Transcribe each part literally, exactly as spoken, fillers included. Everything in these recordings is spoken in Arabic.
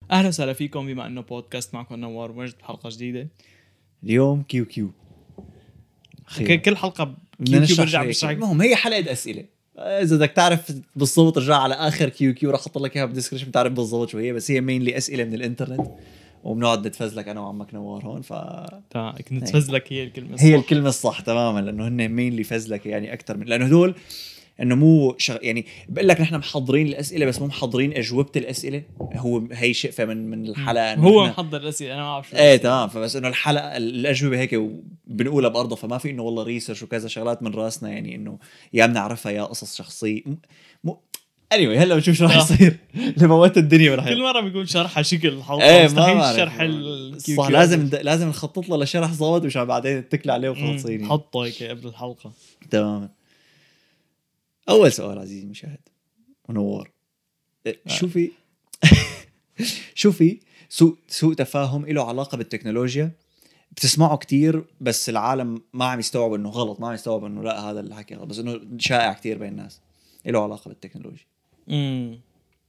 اهلا وسهلا فيكم بما انه بودكاست معكم نوار ومجد بحلقه جديده. اليوم كيو كيو ك- كل حلقه كيو كيو برجع بشرح. المهم هي حلقه اسئله، اذا بدك تعرف بالضبط رجع على اخر كيو كيو راح احط لك اياها بالديسكربشن تعرف بالضبط شو هي، بس هي مينلي اسئله من الانترنت وبنقعد نتفزلك انا وعمك نوار هون. ف تمام كنت تفزلك هي الكلمه هي الصح. الكلمه الصح تماما، لانه هن مينلي فزلكه يعني اكثر من لانه هدول انه مو شغ... يعني بقول لك نحن محضرين الاسئله بس مو محضرين اجوبه الاسئله. هو هي شقفه من من الحلقه إنه هو إحنا... محضر الاسئله انا ما بعرف شو. ايه تمام، فبس انه الحلقه الاجوبه هيك بنقولها بارضها، فما في انه والله ريسيرش وكذا شغلات من راسنا، يعني انه يا بنعرفها يا قصص شخصيه م... م... anyway هلا بنشوف شو راح يصير لموت الدنيا راح كل مره بيكون شرحها شكل الحلقه. ايه مستحيل ما شرح الكيو صح، كيو لازم د... لازم نخطط له لشرح ظابط مش بعدين نتكل عليه وخلصين. نحطه هيك قبل الحلقه. تماما. اول سؤال عزيزي المشاهد ونوار، شو في شو في سوء سوء تفاهم له علاقه بالتكنولوجيا بتسمعه كتير بس العالم ما عم يستوعب انه غلط، ما عم يستوعب انه لا هذا اللي حكي غلط، بس انه شائع كتير بين الناس له علاقه بالتكنولوجيا؟ امم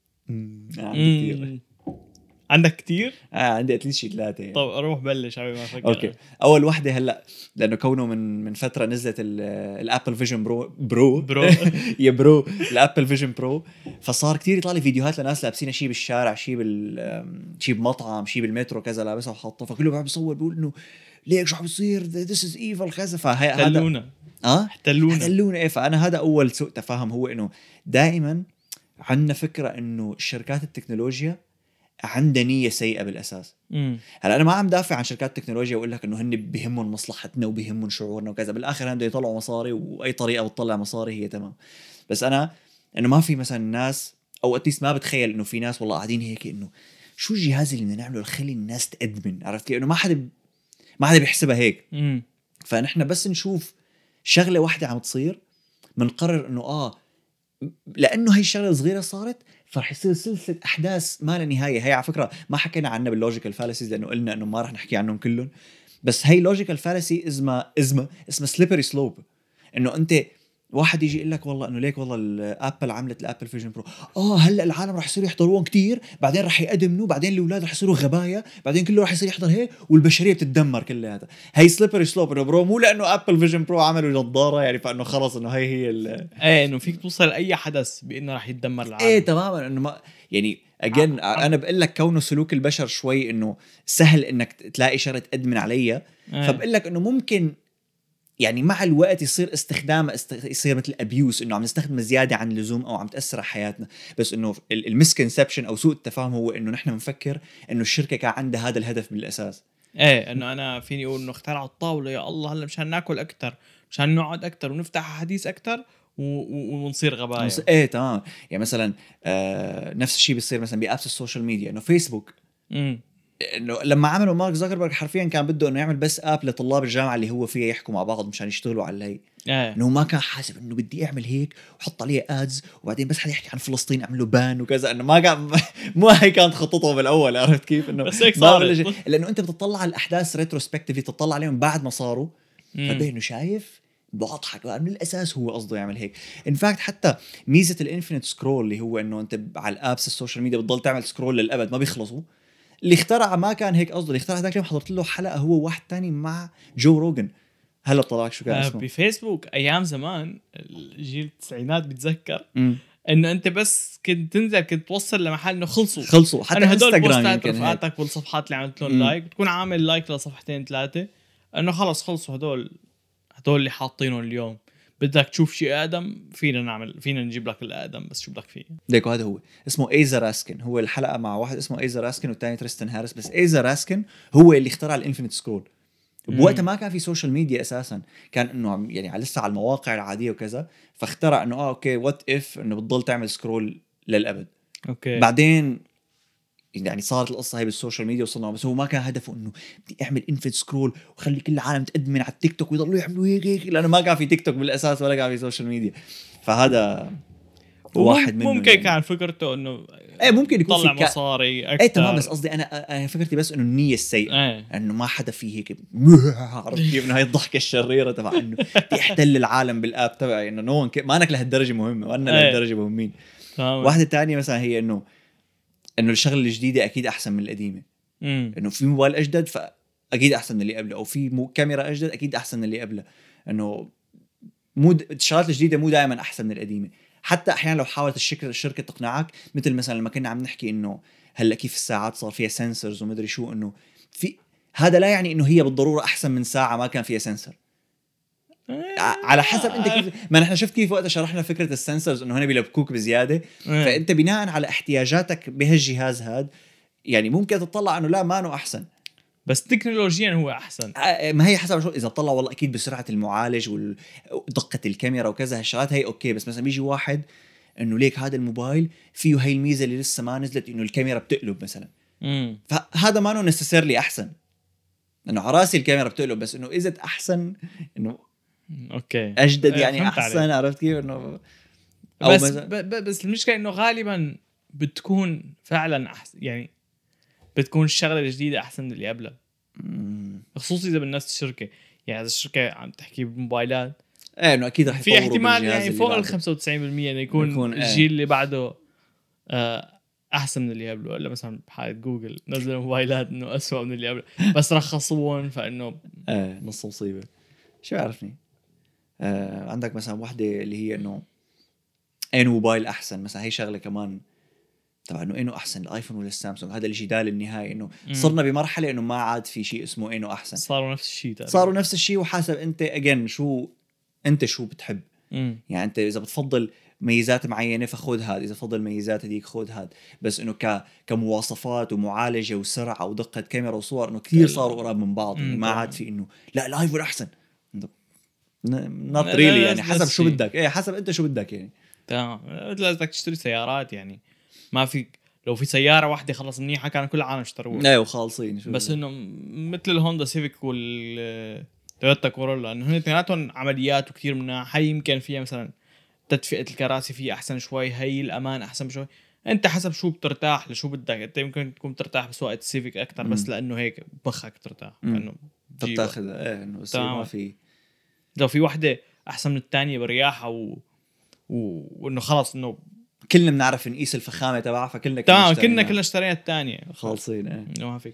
عندي كتير. عندك كتير؟ اه عندي اتليست شي ثلاثه يعني. طب اروح بلش قبل ما افكر. اوكي، اول وحده هلا لانه كونه من من فتره نزلت الابل فيجن برو برو برو يا برو الابل فيجن برو، فصار كتير يطلع لي فيديوهات لناس لابسين شيء بالشارع، شيء بال شيء بمطعم، شيء بالمترو كذا لابسه وحاطه، فكله عم بيصور بيقول انه ليك شو عم بيصير ذس از ايفل كذا. فهي هذا احتلونا اه احتلونا احتلونا ايه. فانا هذا اول سوء تفاهم، هو انه دائما عندنا فكره انه شركات التكنولوجيا عندها نية سيئة بالأساس. هلا أنا ما عم دافع عن شركات التكنولوجيا وأقول لك إنه هن بيهمهم مصلحتنا وبيهمهم شعورنا وكذا، بالآخر هن يطلعوا مصاري وأي طريقة بتطلع مصاري هي تمام. بس أنا إنه ما في مثلا ناس أو أتيس ما بتخيل إنه في ناس والله قاعدين هيك إنه شو الجهاز اللي بدنا نعمله لخلي الناس تأدمن، عرفت كيف؟ إنه ما حدا ما حدا بيحسبها هيك. مم. فنحن بس نشوف شغلة واحدة عم تصير منقرر إنه آه لأنه هاي الشغلة صغيرة صارت فرح يصير سلسلة أحداث ما لا نهاية. هي على فكرة ما حكينا عنها باللوجيكال فالسيز لأنه قلنا إنه ما رح نحكي عنهم كلهم، بس هاي لوجيكال فالسي اسمها اسمها اسمها سليبري سلوب. إنه أنت واحد يجي يقول لك والله إنه ليك والله الأبل عملت الأبل فيجن برو، آه هلا العالم رح يصيروا يحضروهم كتير، بعدين رح يقدمنوا، بعدين الأولاد رح يصيروا غبايا، بعدين كله رح يصير يحضر هيك والبشرية بتتدمر كلها. هذا هاي سليبري سلوب. إنه برو مو لأنه أبل فيجن برو عملوا نظارة يعني فإنه خلص إنه هاي هي ال ايه انه فيك توصل لاي حدث بانه راح يتدمر العالم. ايه تماما. انه ما يعني اجين ع- انا بقول لك كونه سلوك البشر شوي انه سهل انك تلاقي شغله تادمن عليها. إيه. فبقول لك انه ممكن يعني مع الوقت يصير استخدام است... يصير مثل ابيوس، انه عم نستخدم زياده عن اللزوم او عم تاثر على حياتنا. بس انه المسكنسبشن او سوء التفاهم هو انه نحن بنفكر انه الشركه كان عندها هذا الهدف بالاساس. ايه انه انا فيني اقول انه اخترعوا الطاوله يا الله هلا مشان ناكل اكثر، مشان نقعد اكثر ونفتح حديث اكثر و... و... ونصير غبايا. مس... ايه تمام. يعني مثلا آه نفس الشيء بيصير مثلا بابس السوشيال ميديا، انه فيسبوك امم انه لما عملوا مارك زوكربيرج حرفيا كان بده انه يعمل بس اب لطلاب الجامعه اللي هو فيها يحكوا مع بعض مشان يشتغلوا على هي. ايه انه ما كان حاسب انه بدي اعمل هيك وحط عليه ادز وبعدين بس حدا يحكي عن فلسطين اعمل له بان وكذا. انه ما كان مو هي كانت خطته بالاول، عرفت كيف؟ انه بس هيك ما صارت. بلش لانه انت بتطلع على الاحداث ريتروسبكتيفلي، تطلع عليهم بعد ما صاروا مم. فبين انه شايف بضحك من الاساس هو قصده يعمل هيك. ان فاكت حتى ميزه الانفينيت سكرول اللي هو انه انت على الابس السوشيال ميديا بتضل تعمل سكرول للابد ما بيخلصوا، اللي اخترع ما كان هيك قصده. اللي اخترع هذاك اليوم حضرت له حلقه هو واحد تاني مع جو روجن، هلا طلعك شو كان آه اسمه بفيسبوك ايام زمان الجيل التسعينات بتذكر مم. انه انت بس كنت تنزل كنت توصل لمحل انه خلصوا خلصوا. حتى انا هدول انستغرام بوستات يمكن هيك. رفقاتك والصفحات اللي عملت لهم مم. لايك تكون عامل لايك لصفحتين ثلاثه انه خلص خلصوا هدول هدول اللي حاطينهم اليوم. بدك تشوف شيء اقدم فينا نعمل فينا نجيب لك الاقدم بس شو بدك فيه. ديكو هذا هو اسمه ايزا راسكن. هو الحلقه مع واحد اسمه ايزا راسكن والثاني تريستن هاريس. بس ايزا راسكن هو اللي اخترع الانفينيت سكرول. بوقتها ما كان في سوشيال ميديا اساسا، كان انه يعني لسه على المواقع العاديه وكذا، فاخترع انه اه اوكي وات اف انه بتضل تعمل سكرول للابد. اوكي بعدين يعني صارت القصه هي بالسوشيال ميديا وصلنا، بس هو ما كان هدفه انه بدي اعمل انفيد سكرول وخلي كل العالم تقدمن على التيك توك ويضلوا يعملوا هيك هيك، لانه ما كان في تيك توك بالاساس ولا كان في سوشيال ميديا. فهذا واحد منهم. ممكن يعني. كان فكرته انه ايه ممكن يكون طلع في كا... مصاري اكثر. ايه تمام. بس قصدي انا انا فكرتي بس انه النيه السيئه. ايه. انه ما حدا فيه هيك عرفت كيف؟ انه هاي الضحكه الشريره تبع انه يحتل العالم بالاب تبعي. انه نو ما انك لهالدرجه مهمه وانا ايه. لهالدرجه مهمين. تمام. واحده تانية مثلا هي انه انه الشغله الجديده اكيد احسن من القديمه، امم انه في موبايل اجدد فاكيد احسن من اللي قبله، او في مو كاميرا اجدد اكيد احسن من اللي قبله. انه مو د... الشغلات الجديده مو دائما احسن من القديمه. حتى احيانا لو حاولت الشركه الشركه تقنعك، مثل مثلا لما كنا عم نحكي انه هلا كيف الساعات صار فيها سنسورز ومدري شو، انه في هذا لا يعني انه هي بالضروره احسن من ساعه ما كان فيها سنسور. ع- على حسب انت كيف، ما نحن شفت كيف وقت شرحنا فكره السنسورز انه هن بيلبكوك بزياده. فانت بناء على احتياجاتك بهالجهاز هذا يعني ممكن تطلع انه لا ما انه احسن، بس تكنولوجيا هو احسن. آه، ما هي حسب شو. اذا طلع والله اكيد بسرعه المعالج ودقه الكاميرا وكذا هالشغلات هي اوكي، بس مثلا بيجي واحد انه ليك هذا الموبايل فيه هاي الميزه اللي لسه ما نزلت، انه الكاميرا بتقلب مثلا، امم فهذا ما انه نسيسيرلي احسن، انه على راسي الكاميرا بتقلب، بس انه اذا احسن انه اوكي اجدد إيه، يعني فهمت احسن عليك. عرفت كيف انه. او بس مثلا ب... ب... بس المشكله انه غالبا بتكون فعلا احسن، يعني بتكون الشغله الجديده احسن من اللي قبلها، مم. خصوصي اذا بنفس الشركه. يعني اذا الشركه عم تحكي بموبايلات ايه انه اكيد رح في يطوروا احتمال بالجهاز يعني اللي فوق ال بعده. خمسة وتسعين بالمية انه يكون, يكون إيه. الجيل اللي بعده آه احسن من اللي قبله، ولا مثلا بحاله جوجل نزلوا موبايلات انه اسوأ من اللي قبله بس رخصوهم فانه ايه نص مصيبه. شو عرفني آه عندك مثلا وحده اللي هي انه اي موبايل احسن مثلا، هي شغله كمان طبعا انه انه احسن الايفون ولا السامسونج، هذا الجدال النهائي انه صرنا بمرحله انه ما عاد في شيء اسمه انه احسن، صاروا نفس الشيء تقريبا. صاروا نفس الشيء. وحسب انت اجين شو انت شو بتحب. مم. يعني انت اذا بتفضل ميزات معينه فخذ هذا، اذا بتفضل ميزات هذيك خذ هذا، بس انه ك كمواصفات ومعالجه وسرعه ودقه كاميرا وصور انه كثير صاروا قراب من بعض، يعني ما عاد في انه لا الايفون احسن، نوت ريلي يعني حسب شو بدك. ايه حسب انت شو بدك يعني. تمام لازم تشتري سيارات يعني ما فيك لو في سياره واحده خلص منيحه كان كل العالم اشتروها. ايه وخالصين شو بس انه مثل الهوندا سيفيك والتويوتا كورولا انه هن اثنيناتهم عمليات وكثير منها، هي يمكن فيها مثلا تدفئه الكراسي فيها احسن شوي، هي الامان احسن شوي. انت حسب شو بترتاح لشو بدك. انت يمكن تكون ترتاح بسواقه السيفيك اكثر بس لانه هيك بخك ترتاح انه بتاخذ ايه انه بصير ما في. لو في وحده احسن من الثانيه برياحه و... و... وانه خلص انه كلنا بنعرف نقيس الفخامه تبعها فكلنا تمام كلنا كلنا اشترينا الثانيه خالصين. ايه انه ما فيك.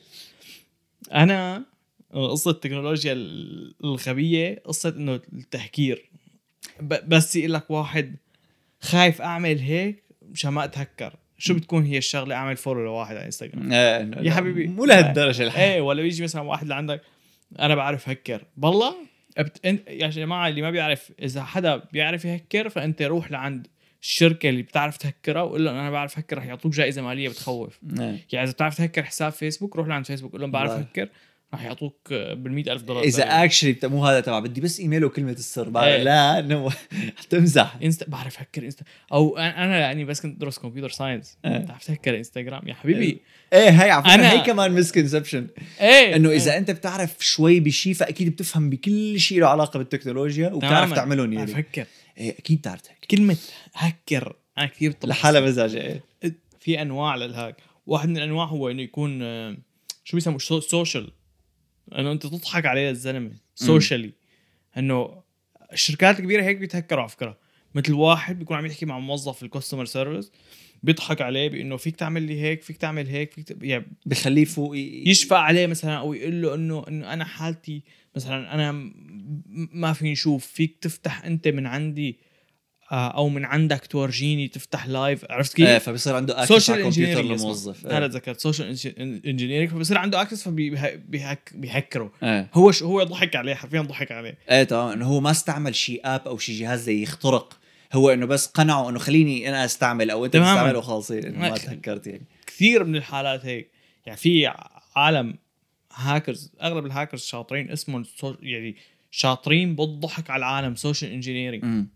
انا قصه التكنولوجيا الغبيه قصه انه التهكير، ب... بس يقول لك واحد خايف اعمل هيك مشان ما اتهكر، شو بتكون هي الشغله؟ اعمل فولو لواحد على انستغرام. ايه يا حبيبي مو لهالدرجه الحين. ايه ولا يجي مثلا واحد اللي عندك انا بعرف هكر بالله أبت... انت يا جماعه اللي ما بيعرف، اذا حدا بيعرف يهكر فانت روح لعند الشركه اللي بتعرف تهكرها وقول لهم انا بعرف هكر، رح يعطوك جائزه ماليه بتخوف. يعني اذا بتعرف تهكر حساب فيسبوك روح لعند فيسبوك قول لهم بعرف هكر، رح يعطوك بالمئة ألف دولار. اذا اكشلي مو هذا تبع بدي بس ايميل وكلمه السر ايه. لا انه تمزح انستا بعرف هكر انستا، او انا يعني بس كنت ادرس كمبيوتر ساينس بتعرف تهكر انستغرام يا حبيبي. ايه هي على فكره أنا... هي كمان مسكنسبشن ايه انه ايه. اذا انت بتعرف شوي بشيء فاكيد بتفهم بكل شيء له علاقه بالتكنولوجيا وبتعرف تعملهم يعني. فكر ايه اكيد تعرف كلمه هكر انا كثير طلع لحالها مزاج. ايه في انواع للهاك، واحد من الانواع هو انه يكون شو بيسموه سوشيال، انه انت تضحك عليه الزلمه سوشيالي. انه الشركات الكبيره هيك بيتهكروا على فكره، مثل واحد بيكون عم يحكي مع موظف في الكاستمر سيرفيس بيضحك عليه بانه فيك تعمل لي هيك فيك تعمل هيك فيك ت... يعني بخليه فوق يشفع عليه مثلا، او يقول له انه انه انا حالتي مثلا انا ما في نشوف فيك تفتح انت من عندي او من عندك تورجيني تفتح لايف. عرفت كيف؟ ايه فبصير عنده اكسس على الكمبيوتر الموظف. هذا ذكرت سوشيال انجينيرنج، فبصير عنده اكسس فبيهك بيهكره. ايه. هو ش... هو ضحك عليه حرفيا ضحك عليه. ايه تمام انه هو ما استعمل شيء اب او شيء جهاز زي يخترق، هو انه بس قنعه انه خليني انا استعمل او انت تستعمله وخلاصين انه ما تهكرت يعني. كثير من الحالات هيك يعني في عالم هاكرز، اغلب الهاكرز شاطرين اسمهم يعني شاطرين بالضحك على العالم سوشيال انجينيرنج.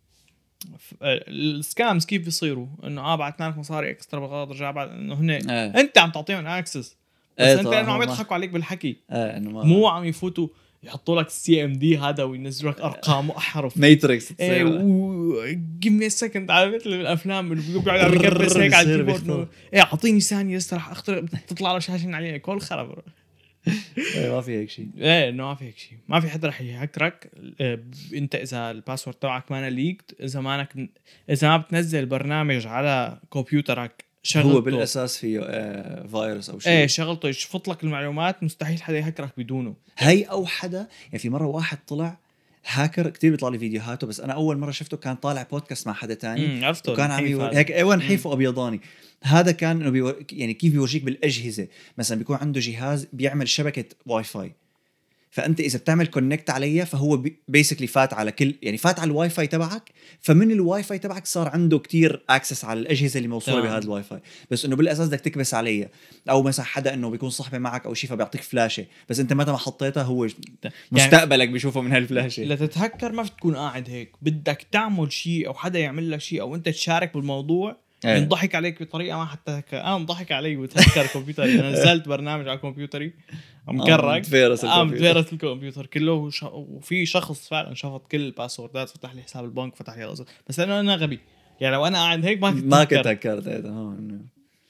السكامز كيف بيصيروا؟ انه اه بعتنا لك مصاري اكسترا بالغلط رجع بعد انه هن اه. انت عم تعطيهم اكسس بس اه انت انه عم يضحكوا عليك بالحكي. اه انه ما مو عم يفوتوا يحطوا لك السي ام دي هذا وينزلوا لك ارقام واحرف ماتريكس ايه وجيف مي سكند على مثل الافلام اللي بيقعد عم يكبس هيك على الكيبورد ايه اعطيني ثانيه لسه رح اخترق تطلع له شاشه عليه كل خرب. ايه ما في هيك شيء. ايه انه ما في هيك شيء، ما في حدا رح يهكرك. إيه انت اذا الباسورد تبعك ما ليكت، اذا مانك اذا ما بتنزل برنامج على كمبيوترك شغلته هو بالاساس فيه آه فيروس او شيء. ايه شغلته يشفط لك المعلومات، مستحيل حدا يهكرك بدونه. هي او حدا يعني في مره واحد طلع هاكر كتير بيطلع لي فيديوهاته، بس انا اول مره شفته كان طالع بودكاست مع حدا تاني امم عرفته وكان عم النحيف يور... هذا. هيك ايوه مم. نحيف وابيضاني. هذا كان انه بيور... يعني كيف بيورجيك بالاجهزه، مثلا بيكون عنده جهاز بيعمل شبكه واي فاي، فانت اذا بتعمل كونكت عليها فهو بيسكلي فات على كل يعني فات على الواي فاي تبعك، فمن الواي فاي تبعك صار عنده كتير اكسس على الاجهزه اللي موصوله تمام. بهذا الواي فاي، بس انه بالاساس بدك تكبس عليها. او مثلا حدا انه بيكون صاحبي معك او شيء فبيعطيك فلاشه، بس انت متى ما حطيتها هو مستقبلك بيشوفه من هالفلاشه. لتتهكر ما تكون قاعد هيك، بدك تعمل شيء او حدا يعمل لك شيء او انت تشارك بالموضوع. ايه. ينضحك عليك بطريقه ما حتى هك... انا انضحك علي وتهكر كمبيوتري. انا نزلت برنامج على كمبيوتري مكرك، متفيرس اه الكمبيوتر. متفيرس الكمبيوتر كله وش... وفي شخص فعلا شفط كل الباسوردات، فتح لي حساب البنك، فتح لي القصص، بس لانه انا غبي يعني لو انا قاعد هيك ما كنت ما كنت هكر. هكرت ايه تمام.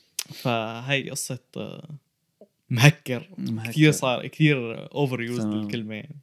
فهي قصه آه، مهكر كثير صار كثير اوفر يوز الكلمه يعني.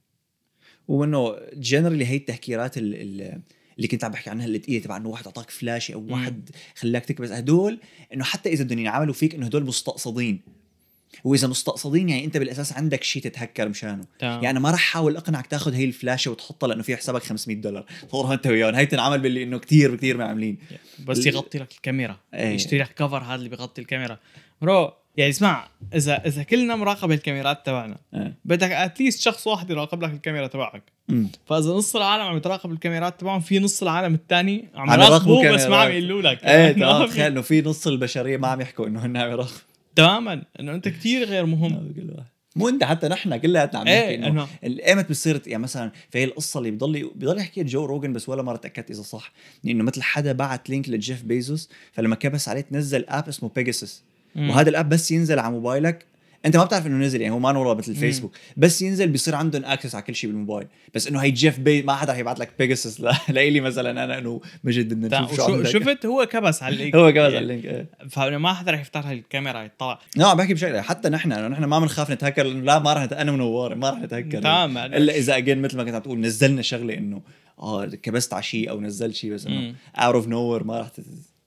وانه جنرالي هي التهكيرات اللي, اللي كنت عم بحكي عنها اللي تقيله، تبع انه واحد اعطاك فلاشه او واحد خلاك تكبس، هدول انه حتى اذا بدهم يعملوا فيك انه هدول مستقصدين، واذا مستقصدين يعني انت بالاساس عندك شيء تتهكر مشانه. تمام. يعني ما راح احاول اقنعك تاخذ هي الفلاشه وتحطها لانه في حسابك خمسمية دولار صورها انت وياهم، هي تنعمل باللي انه كتير كتير ما عاملين بس يغطي لك الكاميرا. ايه. يشتري لك كفر هذا اللي بيغطي الكاميرا برو. يعني اسمع، اذا اذا كلنا مراقبه الكاميرات تبعنا ايه. بدك اتليست شخص واحد يراقب لك الكاميرا تبعك. مم. فاذا نص العالم عم يتراقب الكاميرات تبعهم، في نص العالم الثاني عم عم يراقبوا يراقبوا بس ما عم كاميرات. يقولوا لك. ايه تمام. تخيل انه في نص البشريه ما عم يحكوا انه هن عم يراقبوا تماما، انه انت كتير غير مهم. مو انت حتى نحن كلياتنا عم نحكي ايه انه انه ايمت بصير يعني مثلا في القصه اللي بضل بضل يحكي جو روجن، بس ولا مره تاكدت اذا صح، انه مثل حدا بعت لينك لجيف بيزوس، فلما كبس عليه تنزل اب اسمه بيجاسس، وهذا الاب بس ينزل على موبايلك انت ما بتعرف انه نزل، يعني هو ما نوره مثل الفيسبوك، بس ينزل بيصير عندهم اكسس على كل شيء بالموبايل. بس انه هي جيف بي ما حدا هيبعت لك بيجاسس لإلي مثلا انا انه مجد بدنا نشوف شو عندك. شفت هو كبس على اللينك هو كبس على اللينك ايه. فما حدا رح يفتح الكاميرا يطلع. لا بحكي بشكل حتى نحن انه نحن ما بنخاف نتهكر، لا ما رح نت... انا ونوار ما رح نتهكر تمام. الا اذا اجين مثل ما كنت عم تقول نزلنا شغله انه اه كبست على شيء او نزلت شيء، بس انه اوت اوف نوير ما رح تت...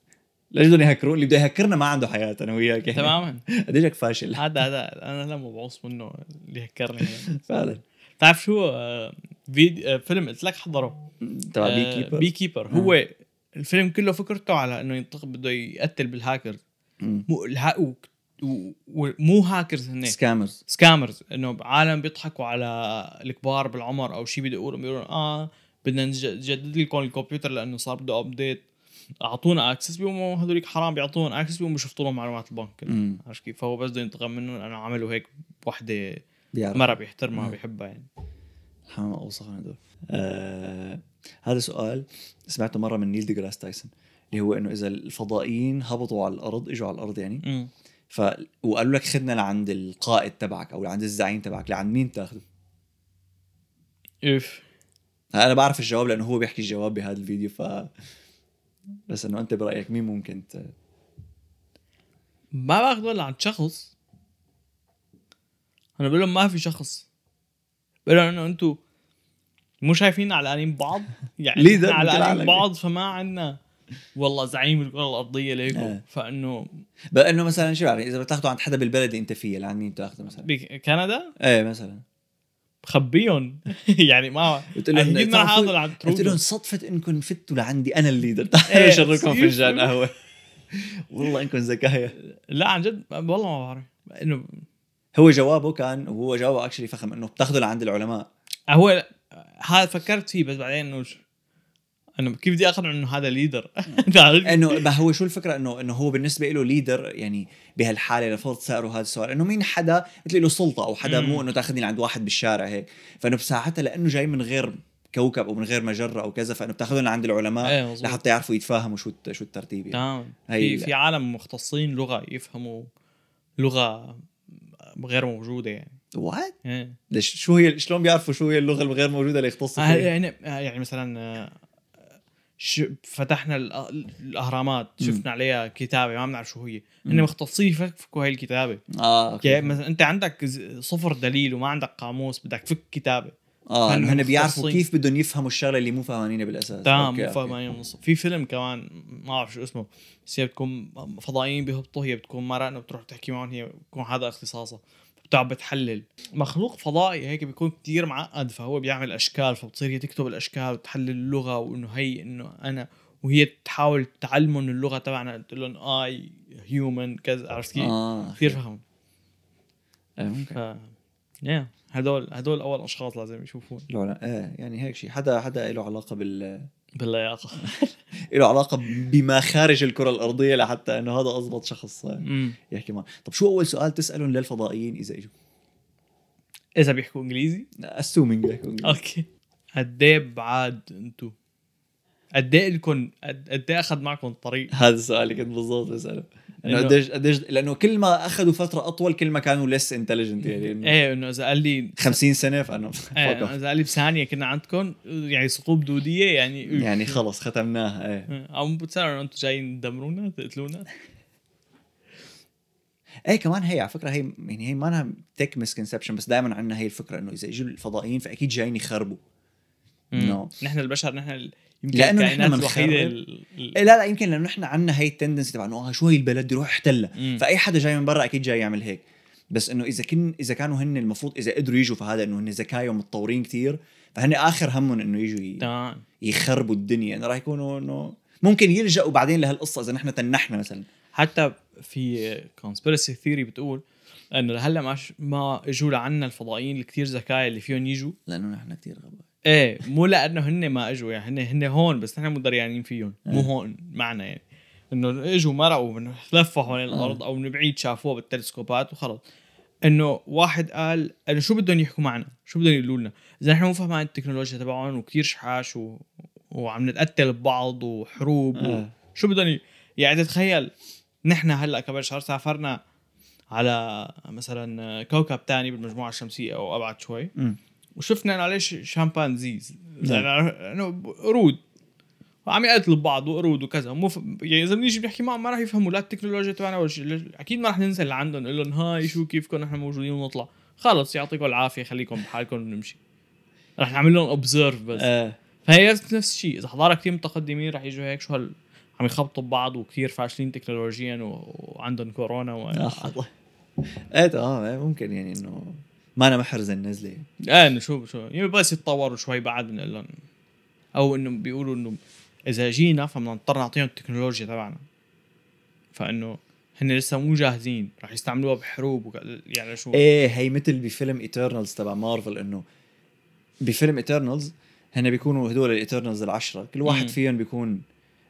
ليش بدهم يهكرون؟ اللي بده يهكرنا ما عنده حياه انا وياك يعني. تماما. قديشك فاشل هذا هذا انا لا مبعوص منه اللي هكرني فعلا. تعرف شو آه فيديو آه فيلم قلت لك حضره تبع آه بي كيبر. بي كيبر هو الفيلم كله فكرته على انه ينتقم، بده يقتل بالهاكرز. مو الها... و... و... ومو هاكرز هن سكامرز سكامرز، انه عالم بيضحكوا على الكبار بالعمر او شيء، بده يقولوا بيقولوا اه بدنا نجدد لكم الكمبيوتر لانه صار بده ابديت، اعطونا اكسس. بيقوموا هذوليك حرام بيعطوهم اكسس، بيقوموا بيشفطوا لهم معلومات البنك. عرفت كيف؟ فهو بس بده ينتقم منهم لانه عملوا هيك وحده مره بيحترمها بيحبها يعني. حمام اوصفنا هذول. آه... هذا سؤال سمعته مره من نيل ديغراس تايسون، اللي هو انه اذا الفضائيين هبطوا على الارض، اجوا على الارض يعني م. ف وقالوا لك خدنا لعند القائد تبعك او لعند الزعيم تبعك، لعند مين تاخذه؟ اف انا بعرف الجواب لانه هو بيحكي الجواب بهذا الفيديو، ف بس انه انت برايك مين ممكن ت... ما باخذ ولا عند شخص. انا بقول لهم ما في شخص، بقول لهم انه انتم مو شايفين علقانين ببعض يعني احنا علقانين ببعض، فما عنا والله زعيم الكره الارضيه ليكم. آه. فانه بانه مثلا شو يعني اذا بتاخذه عند حدا بالبلد انت فيه، لعند مين تاخذه مثلا بكندا؟ ايه مثلا بخبيهم يعني ما اكيد ما راح اخذ عند ترودو. قلت لهم صدفه انكم فتوا لعندي انا الليدر، تعالوا اشربكم فنجان قهوه. والله انكم ذكايا. لا عن جد والله ما بعرف انه هو جوابه كان، وهو جوابه اكشلي فخم، انه بتاخذه لعند العلماء. هو هذا فكرت فيه، بس بعدين انه انه كيف بدي اقنع انه هذا ليدر؟ انه ما هو شو الفكره، انه انه هو بالنسبه له ليدر يعني بهالحاله لفرض سألوا هذا السؤال انه مين حدا مثل له سلطه او حدا، مو انه تاخذني لعند واحد بالشارع هيك، فانه بساعتها لانه جاي من غير كوكب او من غير مجره او كذا، فانه بتاخذهم عند العلماء ايه لحتى يعرفوا يتفاهموا شو شو الترتيب يعني. تمام. في في عالم مختصين لغه يفهموا لغه غير موجوده يعني. وات ايه. ليش شو هي شلون بيعرفوا شو هي اللغه الغير موجوده اللي يختصوا فيها؟ يعني يعني مثلا فتحنا الاهرامات شفنا عليها كتابه ما بنعرف شو هي، هن مختصين يفكوا هاي الكتابه. اه اوكي. يعني مثلا انت عندك صفر دليل وما عندك قاموس، بدك تفك كتابه، اه فن انه هن بيعرفوا مختصين. كيف بدهم يفهموا الشغله اللي مو فاهمينها بالاساس. تمام أوكي، مو أوكي. فاهمين ونص. في فيلم كمان ما اعرف شو اسمه، بس هي بتكون فضائيين بيهبطوا، هي بتكون مرأة بتروح تحكي معهم، هي بتكون هذا اختصاصها، بتقعد بتحلل مخلوق فضائي هيك بيكون كتير معقد، فهو بيعمل اشكال، فبتصير هي تكتب الاشكال وتحلل اللغه، وانه هي انه انا، وهي تحاول تعلمهم اللغه تبعنا، تقول لهم اي هيومن كذا، عرفت كيف؟ اه كثير أوكي. فهم. آه ممكن. ف يا هدول هدول اول اشخاص لازم يشوفون لا لا ايه يعني هيك شيء حدا حدا له علاقه بال باللياقه. له علاقه بما خارج الكره الارضيه لحتى انه هذا اضبط شخص امم يحكي معه. طب شو اول سؤال تسالهم للفضائيين اذا اجوا؟ اذا بيحكوا انجليزي اسومينج بيحكوا انجليزي. اوكي. قد ايه بعاد انتو؟ قد ايه لكم قد قد ايه اخذ معكم الطريق؟ هذا السؤال اللي كنت بالضبط بساله، انه إنه- قديش قديش، لانه كل ما اخذوا فتره اطول كل ما كانوا ليس انتليجنت يعني إنه ايه انه اذا قال لي خمسين سنه فانه ايه fuck off. اذا قال لي بثانيه كنا عندكم يعني ثقوب دوديه يعني يعني خلص ختمناها. ايه او بتصيروا انه انتم جايين تدمرونا تقتلونا. ايه كمان هي على فكره هي يعني هي ما لها تك مسكونسبشن، بس دائما عندنا هي الفكره انه اذا اجوا الفضائيين فاكيد جايين يخربوا. نو No. نحن البشر نحن ال- يمكن لأنه نحن الكائنات منخرب. الوحيده ال- ال- إيه لا لا يمكن لانه نحن عندنا هي التندنسي تبع انه آه شو هي البلد بدي اروح احتلها، مم. فاي حدا جاي من برا اكيد جاي يعمل هيك. بس انه اذا كن اذا كانوا هن المفروض اذا قدروا يجوا فهذا انه هن ذكايا متطورين كتير، فهن اخر همهم انه يجوا ي- تمام. يخربوا الدنيا، انه راح يكونوا انه ممكن يلجأوا بعدين لهالقصه اذا نحن تنحنا مثلا. حتى في كونسبيرسي ثيوري بتقول انه لهلا ما ش- ما اجوا لعنا الفضائيين الكتير ذكايا اللي فيهم يجوا. لانه نحن كتير غباء. ايه مو لانه هن ما اجوا، يعني هن هن هون بس نحن مو دريانين فيهم، مو إيه. هون معنا يعني انه اجوا مرقوا من لفوا حوالين آه. الارض او من بعيد شافوها بالتلسكوبات وخلص. انه واحد قال انه شو بدهم يحكوا معنا، شو بدهم يقولوا لنا اذا نحن مو فاهمين التكنولوجيا تبعهم وكتير شحاش و... وعم نتقتل ببعض وحروب و... آه. شو بدهم ي... يعني تتخيل نحن هلا كبشر سافرنا على مثلا كوكب تاني بالمجموعه الشمسيه او ابعد شوي، مم. وشفنا انه ليش شامبانزيز نعم. يعني انه قرود وعم يقتلوا ببعض وقرود وكذا، مو ف... يعني اذا بنيجي بنحكي معهم ما راح يفهموا لا التكنولوجيا تبعنا ولا شيء. اكيد ما راح ننزل لعندهم نقول لهم هاي شو كيفكم نحن موجودين ونطلع، خلص يعطيكم العافيه خليكم بحالكم ونمشي، راح نعمل لهم اوبزرف بس. آه. فهي نفس الشيء، اذا حضاره كثير متقدمين راح يجوا هيك شو هال عم يخبطوا ببعض وكثير فاشلين تكنولوجيا و... وعندهم كورونا و... آه. ايه تمام إيه ممكن يعني انه ما انا محرز النزله. اه انه شو شو يعني بس يتطوروا شوي بعد بنقول لهم، او انه بيقولوا انه اذا جينا فبدنا نضطر نعطيهم التكنولوجيا تبعنا، فانه هن لسه مو جاهزين راح يستعملوها بحروب وك... يعني شو ايه هي مثل بفيلم ايترنالز تبع مارفل، انه بفيلم ايترنالز هن بيكونوا هدول الايترنالز العشرة كل واحد مم. فيهم بيكون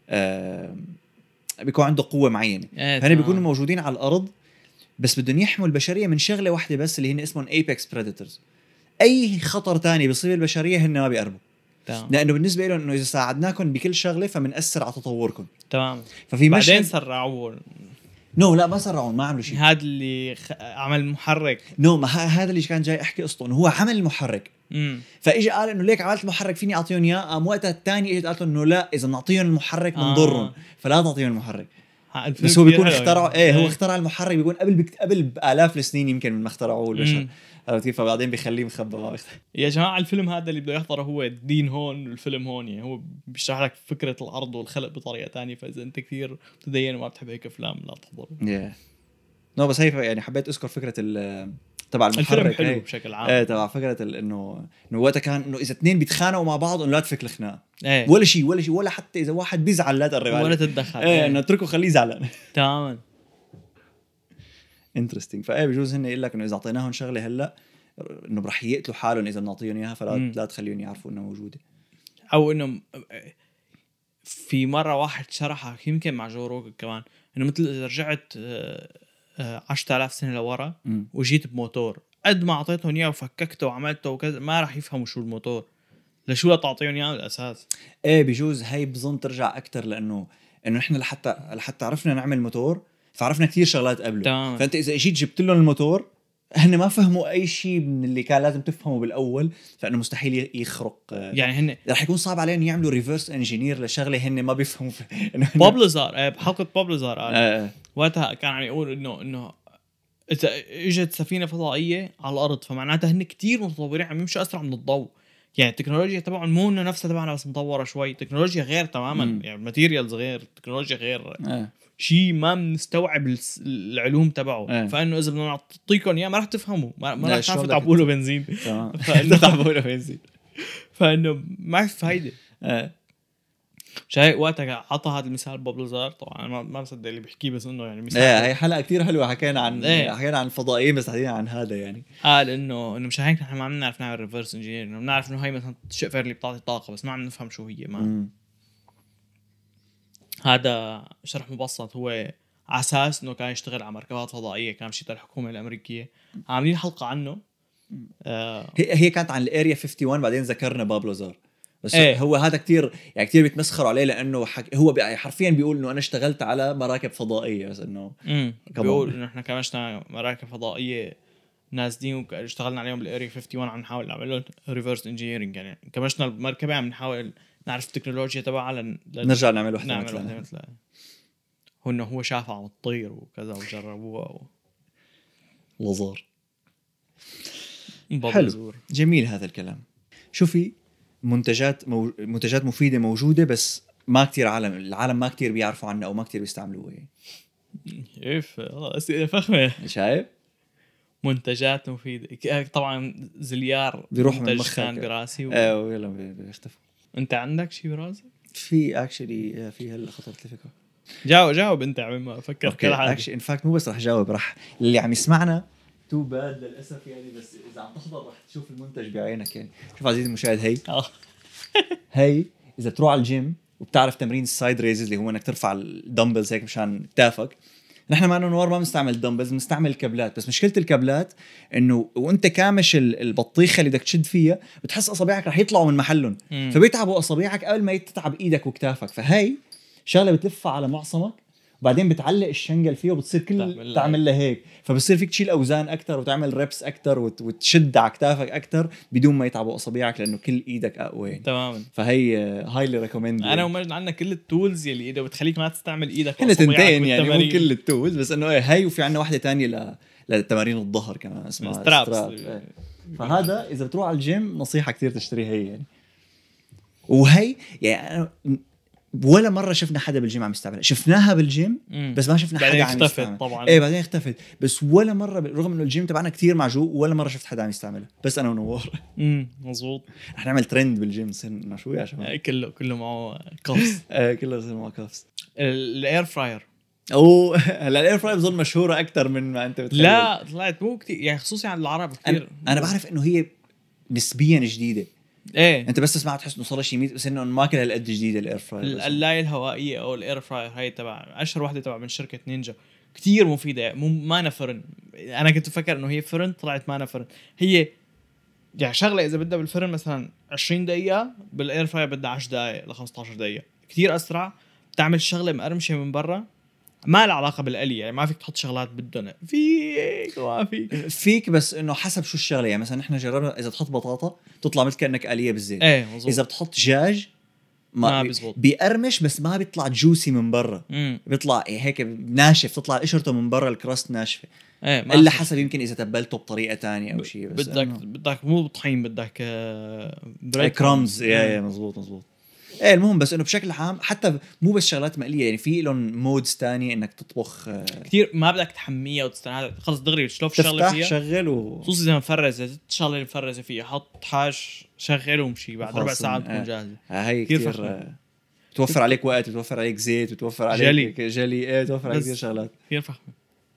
آه بيكون عنده قوة معينة، ايه فهن تمام. بيكونوا موجودين على الارض بس بدهم يحموا البشرية من شغلة واحدة بس اللي هن اسمهم ايبكس بريديتورز. اي خطر تاني بيصيب البشرية هن ما بيقربوا، تمام لانه بالنسبة لهم انه اذا ساعدناكم بكل شغلة فمنأثر على تطوركم. تمام. ففي بعدين مشهد سرعوا نو لا ما سرعون ما عملوا شيء. هذا اللي خ... عمل محرك. نو ما ه- هذا اللي كان جاي احكي قصته انه هو عمل المحرك، امم فاجى قال انه ليك عملت المحرك فيني اعطيهم اياه، قام وقتها الثاني اجت قالت له انه لا اذا بنعطيهم المحرك آه. بنضرهم فلا تعطيهم المحرك. بس هو بيكون اخترع ايه هو اخترع المحرك بيكون قبل بك... قبل بالاف السنين يمكن من ما اخترعوه البشر، مم. عرفت كيف؟ فبعدين بيخليه مخبى ما بيخترع. يا جماعه الفيلم هذا اللي بده يحضره هو الدين هون والفيلم هون، يعني هو بيشرح لك فكره الارض والخلق بطريقه تانية، فاذا انت كثير متدين وما بتحب هيك افلام لا تحضره. yeah. نو بس هي يعني حبيت اذكر فكره ال تبع الفيلم المحرك حلو هي. بشكل عام. ايه تبع فكره ال- انه انه وقتها كان انه اذا اثنين بيتخانقوا مع بعض انه لا تفك الخناقه ايه ولا شيء ولا شيء، ولا حتى اذا واحد بيزعل لا تقرب ولا عليه. تتدخل. ايه انه اتركه خليه زعلان. تماما. انترستينج. فايه بجوز هن يقول لك انه اذا اعطيناهم شغله هلا انه رح يقتلوا حالهم اذا بنعطيهم اياها، فلا مم. لا تخليهم يعرفوا انها موجوده. او انه في مره واحد شرحها يمكن مع جو روجن كمان، انه مثل اذا رجعت عشرة آلاف سنه لورا مم. وجيت بموتور قد ما اعطيتهم اياه وفككته وعملته وكذا ما راح يفهموا شو الموتور، لشو لا تعطيهم اياه الاساس. ايه بجوز هي بظن ترجع اكثر لانه انه احنا لحتى لحتى عرفنا نعمل موتور فعرفنا كثير شغلات قبله. تمام. فانت اذا اجيت جبت لهم الموتور هن ما فهموا اي شيء من اللي كان لازم تفهمه بالاول، فانه مستحيل يخرق. يعني هن رح يكون صعب عليهم يعملوا ريفرس انجينير لشغله هن ما بيفهموا انه بابلزار بحلقه بابلزار قال آه. وقتها كان عم يقول انه انه اذا اجت سفينه فضائيه على الارض فمعناتها هن كتير متطورين عم يمشوا اسرع من الضوء، يعني التكنولوجيا تبعهم مو انه نفسها تبعنا بس مطوره شوي، تكنولوجيا غير تماما. مم. يعني الماتيريالز غير، التكنولوجيا غير، آه. شيء ما بنستوعب الس- العلوم تبعه. إيه. فانه اذا بدنا نعطيكم اياه ما راح تفهموا، ما, ما لا، راح شلون تعرفوا بدك تعبوا له تت- بنزين. تمام. فانه تعبوا له بنزين. فانه ما في فايده. آه. شايف وقتها عطى هذا المثال بوب لازار، طبعا أنا ما ما بصدق اللي بيحكيه، بس انه يعني مثال. ايه هي حلقه كتير حلوه، حكينا عن إيه. حكينا عن الفضائيين بس حكينا عن هذا يعني. قال انه انه مشان هيك نحن ما عم نعرف نعمل ريفرس انجينير، انه بنعرف انه هي مثلا الشقفه اللي بتعطي طاقه بس ما عم نفهم شو هي. ما مم. هذا شرح مبسط. هو على اساس انه كان يشتغل على مركبات فضائيه، كان بشيء الحكومه الامريكيه، عاملين حلقه عنه. آه هي هي كانت عن الاريا واحد وخمسين، بعدين ذكرنا باب لازار. بس إيه. هو هذا كتير يعني كتير بيتمسخروا عليه لانه حك... هو بي... حرفيا بيقول انه انا اشتغلت على مراكب فضائيه، بس انه امم كمان. بيقول انه احنا كمشنا مراكب فضائيه نازلين واشتغلنا عليهم بالاريا واحد وخمسين، عم نحاول نعمل لهم ريفرس انجينيرنج. يعني كمشنا المركبه عم نحاول نعرف التكنولوجيا تبعها لن... لن... نرجع نعمل وحده نعمل مثلا. وحده مثلها. هو انه هو شافها عم تطير وكذا وجربوها و... لازار. باب حلو. لازور. جميل هذا الكلام. شوفي منتجات مو... منتجات مفيده موجوده، بس ما كتير عالم العالم ما كتير بيعرفوا عنها او ما كتير بيستعملوها يعني. كيف والله اسئله فخمه. شايف منتجات مفيده طبعا. زليار بيروح من منتج مخك. كان براسي و... اه ويلا بي- بيختفوا. انت عندك شيء براسك؟ في اكشلي في هلا خطرت لي فكره. جاوب جاوب انت عم ما فكرت اوكي كالعاده. اكشلي ان فاكت مو بس رح جاوب، رح اللي عم يسمعنا تو باد للاسف يعني، بس اذا عم تحضر رح تشوف المنتج بعينك يعني. شوف عزيزي المشاهد، هي اه هي اذا بتروح على الجيم وبتعرف تمرين السايد ريزز اللي هو انك ترفع الدمبلز هيك مشان كتافك، نحن مع انه نوار ما بنستعمل دمبلز، بنستعمل الكابلات. بس مشكله الكابلات انه وانت كامش ال- البطيخه اللي بدك تشد فيها بتحس اصابعك رح يطلعوا من محلهم، مم. فبيتعبوا اصابعك قبل ما تتعب ايدك وكتافك. فهي شغله بتلفها على معصمك وبعدين بتعلق الشنجل فيه وبتصير كل تعمل تعمل له هيك، فبصير فيك تشيل اوزان اكثر وتعمل ريبس اكثر وت- وتشد على كتافك اكثر بدون ما يتعبوا اصابعك لانه كل ايدك اقوى يعني. تماما. فهي هايلي ريكومند. انا ومجد عندنا كل التولز يلي اذا بتخليك ما تستعمل ايدك هن وأصابعك تنتين يعني مو بالتمارين. كل التولز، بس انه ايه هي. وفي عندنا واحدة تانية ل... لتمارين الظهر كمان اسمها سترابس. ستراب. إيه. فهذا اذا بتروح على الجيم نصيحة كتير تشتري هي يعني. وهي يعني أنا ولا مرة شفنا حدا بالجيم عم يستعملها، شفناها بالجيم مم. بس ما شفنا بعدين حدا عم اختفت يستعمل. طبعا. ايه بعدين اختفت. بس ولا مرة ب- رغم انه الجيم تبعنا كتير معجوق ولا مرة شفت حدا عم يستعملها، بس انا ونوار. امم مزبوط. رح نعمل ترند بالجيم صرنا شو يا شباب. كله كله معه قفص. ايه كله بصير مع كافس. الاير فراير او هلا الاير فراير بظن مشهورة اكثر من ما انت بتخيل. لا طلعت مو كتير يعني، خصوصي عند العرب كتير. انا, أنا بعرف انه هي نسبيا جديده. ايه انت بس تسمع تحس انه صار لها شيء مية، بس انه ما كل هالقد جديده الاير فراير. القلاية الهوائية او الاير فراير هاي تبع اشهر وحده تبع من شركة نينجا، كتير مفيدة. مو ما فرن. انا كنت فكر انه هي فرن، طلعت ما فرن. هي يعني شغله اذا بدها بالفرن مثلا عشرين دقيقة، بالاير فراير بدها عشر دقائق ل خمسة عشر دقيقة، كتير اسرع. بتعمل شغله مقرمشه من برا، ما لها علاقه بالقلي يعني، ما فيك تحط شغلات بدون فيك ما فيك فيك، بس انه حسب شو الشغله يعني. مثلا نحن جربنا اذا تحط بطاطا تطلع مثل كانك قليه بالزيت. ايه مزبوط. اذا بتحط دجاج ما, ما بي- بيزبط. بيقرمش بس ما بيطلع جوسي من برا، امم بيطلع هيك ناشف، تطلع قشرته من برا الكراست ناشفه. ايه ما الا في- حسب يمكن اذا تبلته بطريقه تانية او شيء. بس بدك إنه- بدك مو طحين، بدك آه، اي bread كرامز. crumbs. يا يا مزبوط مزبوط. ايه المهم بس انه بشكل عام حتى مو بس شغلات مقليه يعني، في لهم مودز تانية انك تطبخ. آه، كتير ما بدك تحميها وتستنى، خلص دغري بتشلوف الشغله تفتح فيها. شغل و خصوصي اذا مفرزه، الشغله اللي مفرزه فيها حط حاش شغل ومشي، بعد ربع خلص. ساعه آه. تكون جاهزه. آه هي كتير كتير, فخمة. آه توفر عليك وقت، وتوفر عليك زيت، وتوفر عليك جلي. جلي. ايه توفر عليك بس- كثير شغلات. كثير فخمه.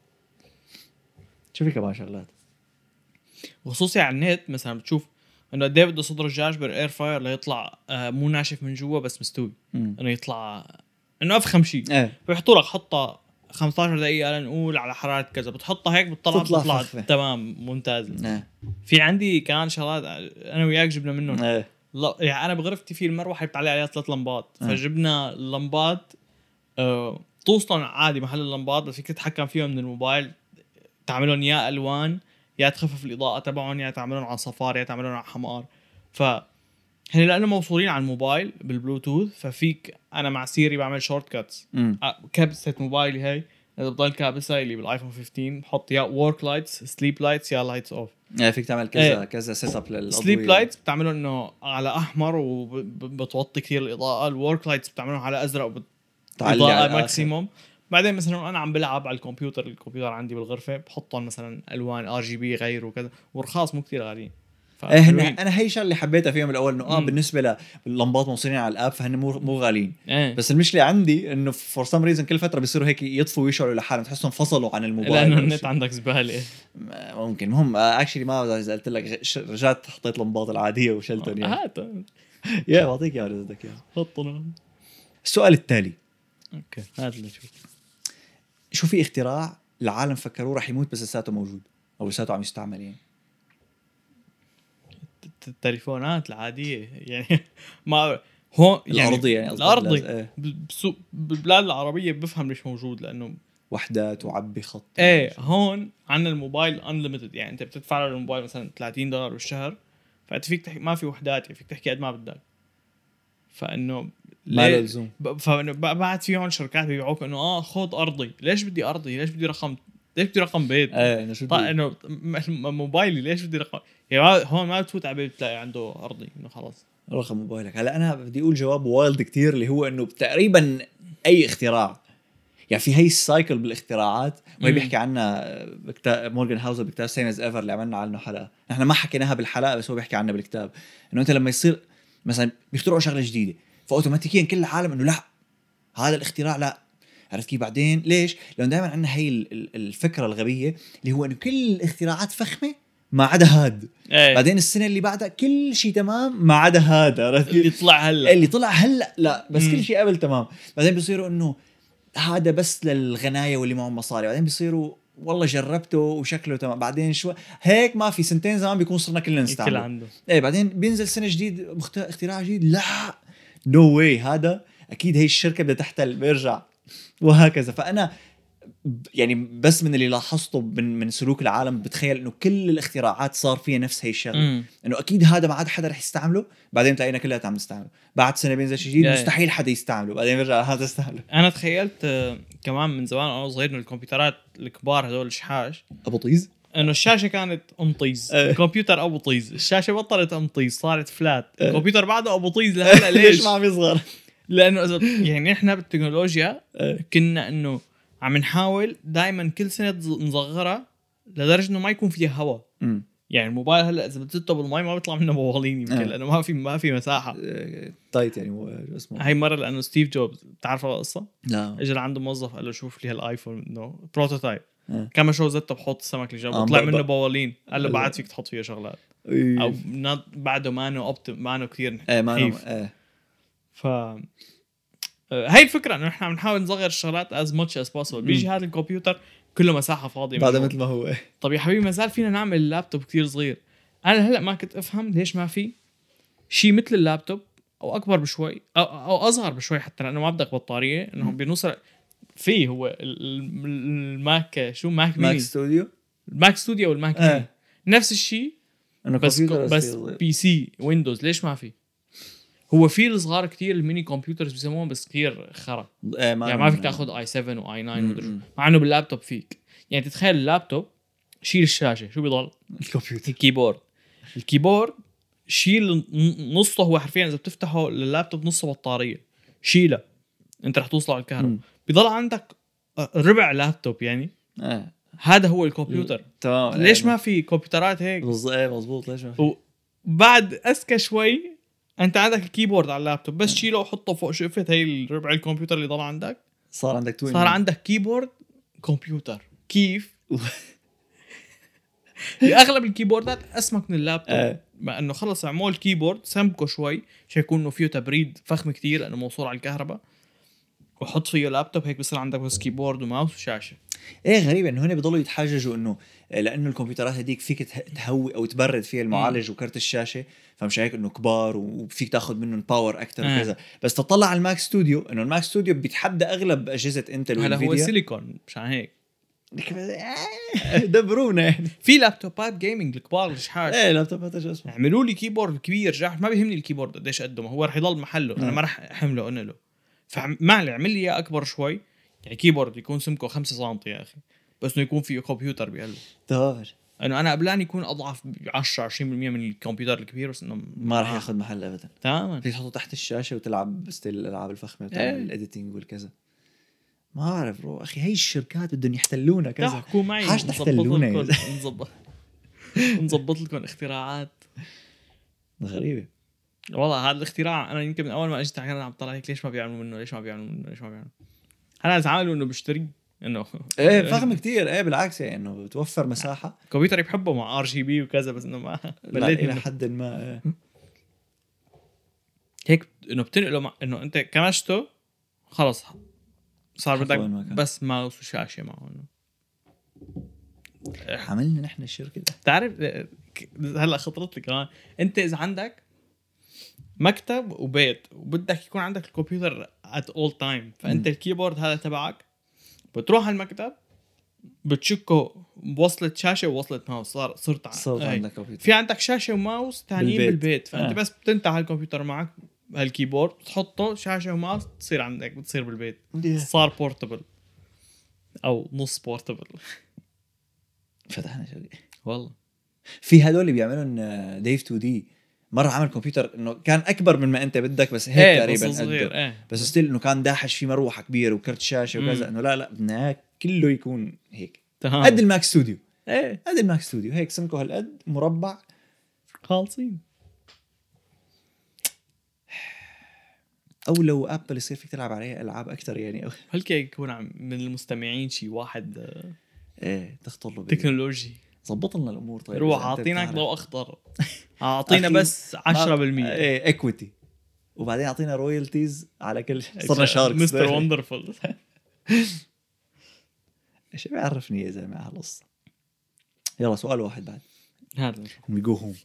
شو في كمان شغلات. وخصوصي على النت مثلا بتشوف انه قد ايه بده صدر الدجاج بالاير فراير ليطلع آه مو ناشف من جوا بس مستوي، مم. انه يطلع انه افخم شيء. ايه بيحطوا لك حطها خمسة عشر دقيقه لنقول على حراره كذا، بتحطها هيك بتطلع تطلع بتطلع فخفة. تمام ممتازه. ايه في عندي كمان شغلات انا وياك جبنا منهم. ايه لا يعني انا بغرفتي في المروحه بتعلق عليها ثلاث لمبات، آه. فجبنا اللمبات آه توصلن عادي محل اللمبات، بس فيك تتحكم فيهم من الموبايل، تعملون يا الوان يا تخفف الاضاءه تبعهم، يا تعملون على صفار، يا تعملون على حمار. ف هن لانه موصولين على الموبايل بالبلوتوث، ففيك انا مع سيري بعمل شورت كاتس. مم. كبسه موبايلي هاي اذا بضل كابسه اللي بالايفون خمسة عشر بحط يا ورك لايتس سليب لايتس يا لايتس اوف. يعني فيك تعمل كذا ايه. كذا سيت اب للاضويه. سليب لايتس بتعمله انه على احمر وبتوطي كثير الاضاءه. الورك لايتس بتعمله على ازرق وبتعلي على ماكسيموم. بعدين مثلا انا عم بلعب على الكمبيوتر الكمبيوتر عندي بالغرفه بحطهم مثلا الوان ار جي بي غير وكذا ورخاص مو كثير غاليين. ايه انا هي اللي حبيتها فيهم الاول انه اه مم. بالنسبه لللمبات موصولين على الاب فهن مو مو غاليين ايه. بس المشكله عندي انه فور سم ريزن كل فتره بيصيروا هيك يطفوا ويشعلوا لحالهم تحسهم فصلوا عن الموبايل لانه النت عندك زباله. ممكن مهم اكشلي ما اذا قلت لك رجعت حطيت اللمبات العاديه وشلتهم يعني هات يا بعطيك اياها اذا بدك اياها حطنا. السؤال التالي اوكي هات لي شوف شو في اختراع العالم فكروه راح يموت بس لساته موجود او لساته عم يستعمل يعني التليفونات العاديه يعني ما هو يعني الارضي يعني الارضي ايه. بسوق بالبلاد العربيه بفهم ليش موجود لانه وحدات وعبي خط ايه. هون عندنا الموبايل انليمتد يعني انت بتدفع على الموبايل مثلا ثلاثين دولار بالشهر فانت فيك تحكي ما في وحدات فيك تحكي قد ما بدك. فانه ما لزوم بعد في هون شركات بيبيعوك انه اه خذ ارضي. ليش بدي ارضي؟ ليش بدي رقم؟ ليش بدي رقم بيت؟ ايه انا شو طيب انه موبايلي ليش بدي رقم؟ يعني هون ما بتفوت على بيت بتلاقي عنده ارضي انه خلاص رقم موبايلك. هلا انا بدي اقول جواب وايلد كتير اللي هو انه تقريبا اي اختراع يعني في هي السايكل بالاختراعات وهي بيحكي عنها بكتاب مورغان هاوزر بكتاب سيم از ايفر اللي عملنا عنه حلقه. نحن ما حكيناها بالحلقه بس هو بيحكي عنها بالكتاب انه انت لما يصير مثلا بيخترعوا شغله جديده فاوتوماتيكيا كل العالم انه لا هذا الاختراع لا. عرفت كيف بعدين ليش؟ لأنه دائما عندنا هي الفكره الغبيه اللي هو انه كل الاختراعات فخمه ما عدا هاد ايه. بعدين السنه اللي بعدها كل شيء تمام ما عدا هذا. عرفت اللي طلع هلا اللي طلع هلا لا بس مم. كل شيء قبل تمام. بعدين بيصيروا انه هذا بس للغنايه واللي معهم مصاري. بعدين بيصيروا والله جربته وشكله تمام. بعدين شو هيك ما في سنتين زمان بيكون صرنا كلنا نستعمل ايه. بعدين بينزل سنه جديد اختراع جديد لا نو no واي هذا اكيد هي الشركه بدها تحتل بيرجع وهكذا. فانا يعني بس من اللي لاحظته من من سلوك العالم بتخيل انه كل الاختراعات صار فيها نفس هي الشغله انه اكيد هذا ما عاد حدا رح يستعمله. بعدين تلاقينا كلها عم نستعمله. بعد سنه بينزل شيء جديد مستحيل حدا يستعمله. بعدين بيرجع هذا يستعمله. انا تخيلت كمان من زمان وانا صغير انه الكمبيوترات الكبار هذول الشحاش ابو طيز انه الشاشه كانت ام طيز الكمبيوتر ابو طيز. الشاشه بطلت ام طيز صارت فلات. الكمبيوتر بعده ابو طيز لهلا. ليش ما عم يصغر؟ لانه اذا يعني احنا بالتكنولوجيا كنا انه عم نحاول دائما كل سنه نصغرها لدرجه انه ما يكون فيها هواء. يعني الموبايل هلا اذا بتحطه بالمي ما بيطلع منه بوالين يمكن أه. لانه ما في ما في مساحه تايت يعني اسمه. هاي مره لانه ستيف جوبز بتعرف القصه؟ لا اجى عنده موظف قال له شوف لي هالايفون انه بروتوتايب أه. كما شو زدته بحط السمك اللي جنبه طلع منه بوالين. قال له بعد فيك تحط فيه شغلات أيه. او بعده ما انه اوبت ما انه كثير ايه ما ايه. ف هاي الفكره انه احنا عم نحاول نصغر الشغلات as much as possible. بيجي هذا الكمبيوتر كله مساحه فاضيه بعد مثل ما هو. طب يا حبيبي ما زال فينا نعمل اللابتوب كتير صغير. انا هلا ما كنت افهم ليش ما في شيء مثل اللابتوب او اكبر بشوي او, أو اصغر بشوي حتى لانه ما بدك بطاريه انه بنوصل فيه. هو الماك شو ماك ماك ستوديو الماك ستوديو والماك آه. ميني نفس الشيء بس بس بي سي ويندوز. ليش ما في؟ هو في الصغار كتير الميني كمبيوترز بيسموهم بس كتير خرا إيه ما يعني ما فيك تاخذ اي سبعة واي تسعة مع انه باللابتوب فيك. يعني تتخيل اللابتوب شيل الشاشه شو بيضل؟ الكمبيوتر الكيبورد. الكيبورد شيل نصه. هو حرفيا اذا بتفتحه اللابتوب نصه بطاريه شيله انت رح توصل على الكهرباء. بيضل عندك ربع لابتوب يعني آه. هذا هو الكمبيوتر تمام. ليش آه. ما في كمبيوترات هيك مظبوط ليش ما في؟ وبعد اذكى شوي انت عندك الكيبورد على اللابتوب بس شيله وحطه فوق شقفه هي الربع الكمبيوتر اللي ضل عندك صار عندك توين. صار عندك كيبورد كمبيوتر. كيف؟ اغلب الكيبوردات اسمك من اللابتوب أه. مع انه خلص عمول كيبورد سمكه شوي عشان يكون انه فيه تبريد فخم كتير لانه موصول على الكهرباء وحط فيه لابتوب هيك بصير عندك بس كيبورد وماوس وشاشه. ايه غريب انه هنا بيضلوا يتحججوا انه لانه الكمبيوترات هديك فيك تهوي او تبرد فيها المعالج وكرت الشاشه فمش هيك انه كبار وفيك تاخذ منهم باور اكثر وكذا. بس تطلع على الماك ستوديو انه الماك ستوديو بيتحدى اغلب اجهزه انتل هلا هو سيليكون مش هيك دبرونا يعني. في لابتوبات جيمنج الكبار الشحاش ايه لابتوبات ايش اسمه اعملوا لي كيبورد كبير جاح ما بيهمني الكيبورد قديش قده ما هو رح يضل محله. انا ما رح احمله انقله فمعلي اعمل لي اياه اكبر شوي يعني كيبورد يكون سمكه خمسة سنتي يا اخي، بس انه يكون فيه كمبيوتر بقلبه. طبعا انه انا قبلان يكون اضعف عشرة عشرين بالمية من الكمبيوتر الكبير، بس انه ما راح ياخذ محل ابدا. تماما. فيك تحطه تحت الشاشه وتلعب ستيل الالعاب الفخمه وتعمل إيه. الايديتنج والكذا. ما اعرف برو اخي، هي الشركات بدهم يحتلونا كذا. تحكوا معي حاج تحتلونا يا نظبط لكم نظبط نظبط لكم اختراعات غريبه. والله. هذا الاختراع انا يمكن من اول ما اجيت انا عم طلع هيك، ليش ما بيعملوا منه ليش ما بيعملوا منه ليش ما بيعملوا. انا اتعاملوا انه بشتري انه ايه فخم كتير. ايه بالعكس يعني انه بتوفر مساحه. كمبيوتر بحبه مع ار جي بي وكذا، بس انه ما بليت الى حد ما. ايه. هيك انه بتنقله مع انه انت كمشته خلص صار بدك بس ماوس وشاشه معه. انه عملنا نحن الشركه ده. تعرف هلا خطرت لي كمان، انت اذا عندك مكتب وبيت وبدك يكون عندك الكمبيوتر at all time، فانت م. الكيبورد هذا تبعك بتروح على المكتب بتشكه بوصلة شاشة ووصلة ماوس، صار صرت صرت عندك كمبيوتر. في عندك شاشة وماوس تانيين بالبيت, بالبيت. فانت آه. بس بتنتهي الكمبيوتر معك هالكيبورد تحطه شاشة وماوس تصير عندك بتصير بالبيت. yeah. صار بورتبل او نص بورتبل. فتحنا شغله والله. في هدول اللي بيعملون ديف تو دي مرة عمل كمبيوتر انه كان اكبر من ما انت بدك، بس هيك ايه تقريبا بس صغير. ايه بس ستيل انه كان داحش في مروحه كبيره وكرت شاشه وكذا. انه لا لا بدنا كله يكون هيك قد الماك ستوديو. ايه قد الماك ستوديو هيك سمكه هالقد مربع خالصين. او لو ابل يصير فيك تلعب عليه العاب اكثر يعني. هل يكون من المستمعين شي واحد ايه تخطر له تكنولوجي ضبط لنا الامور. طيب روح اعطيناك ضوء اخضر، اعطينا بس عشرة بالمية ايه ايكويتي، وبعدين اعطينا رويالتيز على كل صرنا شاركس مستر وندرفول. ايش بيعرفني يا زلمه على القصه. يلا سؤال واحد بعد هذا ويجو هوم.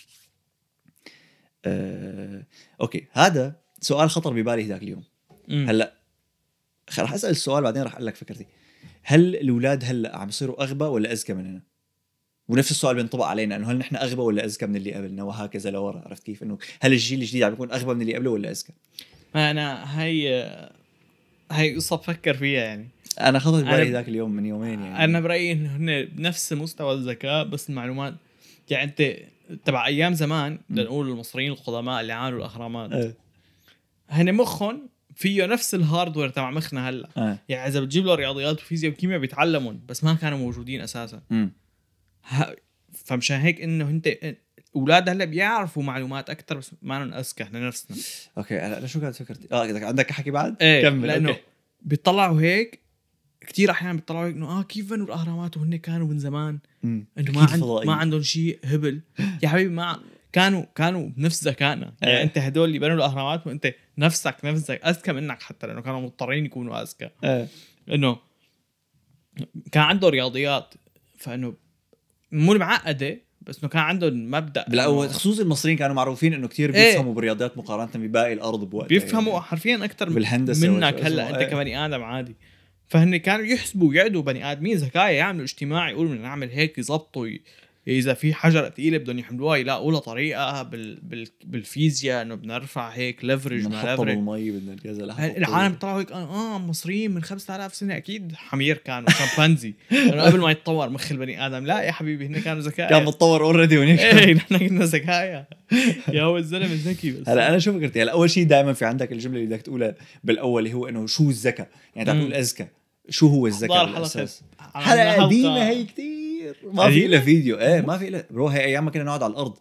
آه، اوكي هذا سؤال خطر ببالي ذاك اليوم. م. هلا رح اسال السؤال بعدين رح اقول لك فكرتي. هل الاولاد هلا عم يصيروا اغبى ولا اذكى مننا؟ ونفس السؤال بينطبق علينا انه هل نحن اغبى ولا اذكى من اللي قبلنا وهكذا لورا. عرفت كيف؟ انه هل الجيل الجديد عم يكون اغبى من اللي قبله ولا اذكى؟ انا هي هي قصه بفكر فيها يعني. انا خطرت بالي ذاك اليوم من يومين يعني. انا برايي انه هن بنفس مستوى الذكاء، بس المعلومات يعني انت تبع ايام زمان لنقول المصريين القدماء اللي عملوا الاهرامات أه. هن مخهم فيه نفس الهاردوير تبع مخنا هلا أه. يعني اذا بتجيب له رياضيات وفيزياء وكيمياء بيتعلمون، بس ما كانوا موجودين اساسا. ه... فمشان هيك انه انت اولاد هلا بيعرفوا معلومات اكثر، بس ما لهم اذكى احنا نفسنا. اوكي انا شو كانت فكرتي؟ اه عندك حكي بعد ايه كمل. لانه أوكي. بيطلعوا هيك كتير احيانا بيطلعوا هيك انه اه كيف بنوا الاهرامات وهن كانوا من زمان انه ما عند ما عندهم شيء هبل. يا حبيبي ما كانوا كانوا بنفس ذكائنا يعني. انت هدول اللي بنوا الاهرامات وانت نفسك نفسك اذكى منك، حتى لانه كانوا مضطرين يكونوا اذكى. انه كان عنده رياضيات، فانه مو معقده، بس انه كان عندهم مبدا. لا خصوصا المصريين كانوا معروفين انه كتير بيفهموا ايه بالرياضيات مقارنه بباقي الارض بوقتها. بيفهموا يعني حرفيا اكثر منك هلا انت ايه. كبني ادم عادي. فهن كانوا يحسبوا ويعدوا بني ادمين ذكاء، يعملوا اجتماع يقولوا بدنا نعمل هيك، يضبطوا اذا في حجره ثقيله بدهم يحملوها يلاقوا لها طريقه بال... بال... بالفيزياء انه بدنا نرفع هيك ليفرج ما ليفرج بالمي بدنا كذا. العالم طلعوا هيك اه مصريين من خمسة آلاف سنه اكيد حمير كانوا شمبانزي انه قبل ما يتطور مخ البني ادم. لا يا حبيبي هن كانوا ذكاء كان متطور اوريدي ونيك. ايه نحن كنا ذكايا يا هو الزلمه الذكي. بس هلا انا شو فكرتي؟ هلا اول شيء دائما في عندك الجمله اللي بدك تقولها بالاول اللي هو انه شو الذكاء يعني. تقول اذكى شو هو الذكاء بالاساس. حلقه قديمه هي كتير ما في لها فيديو. ايه ما في لها برو. هي ايام ما كنا نقعد على الارض.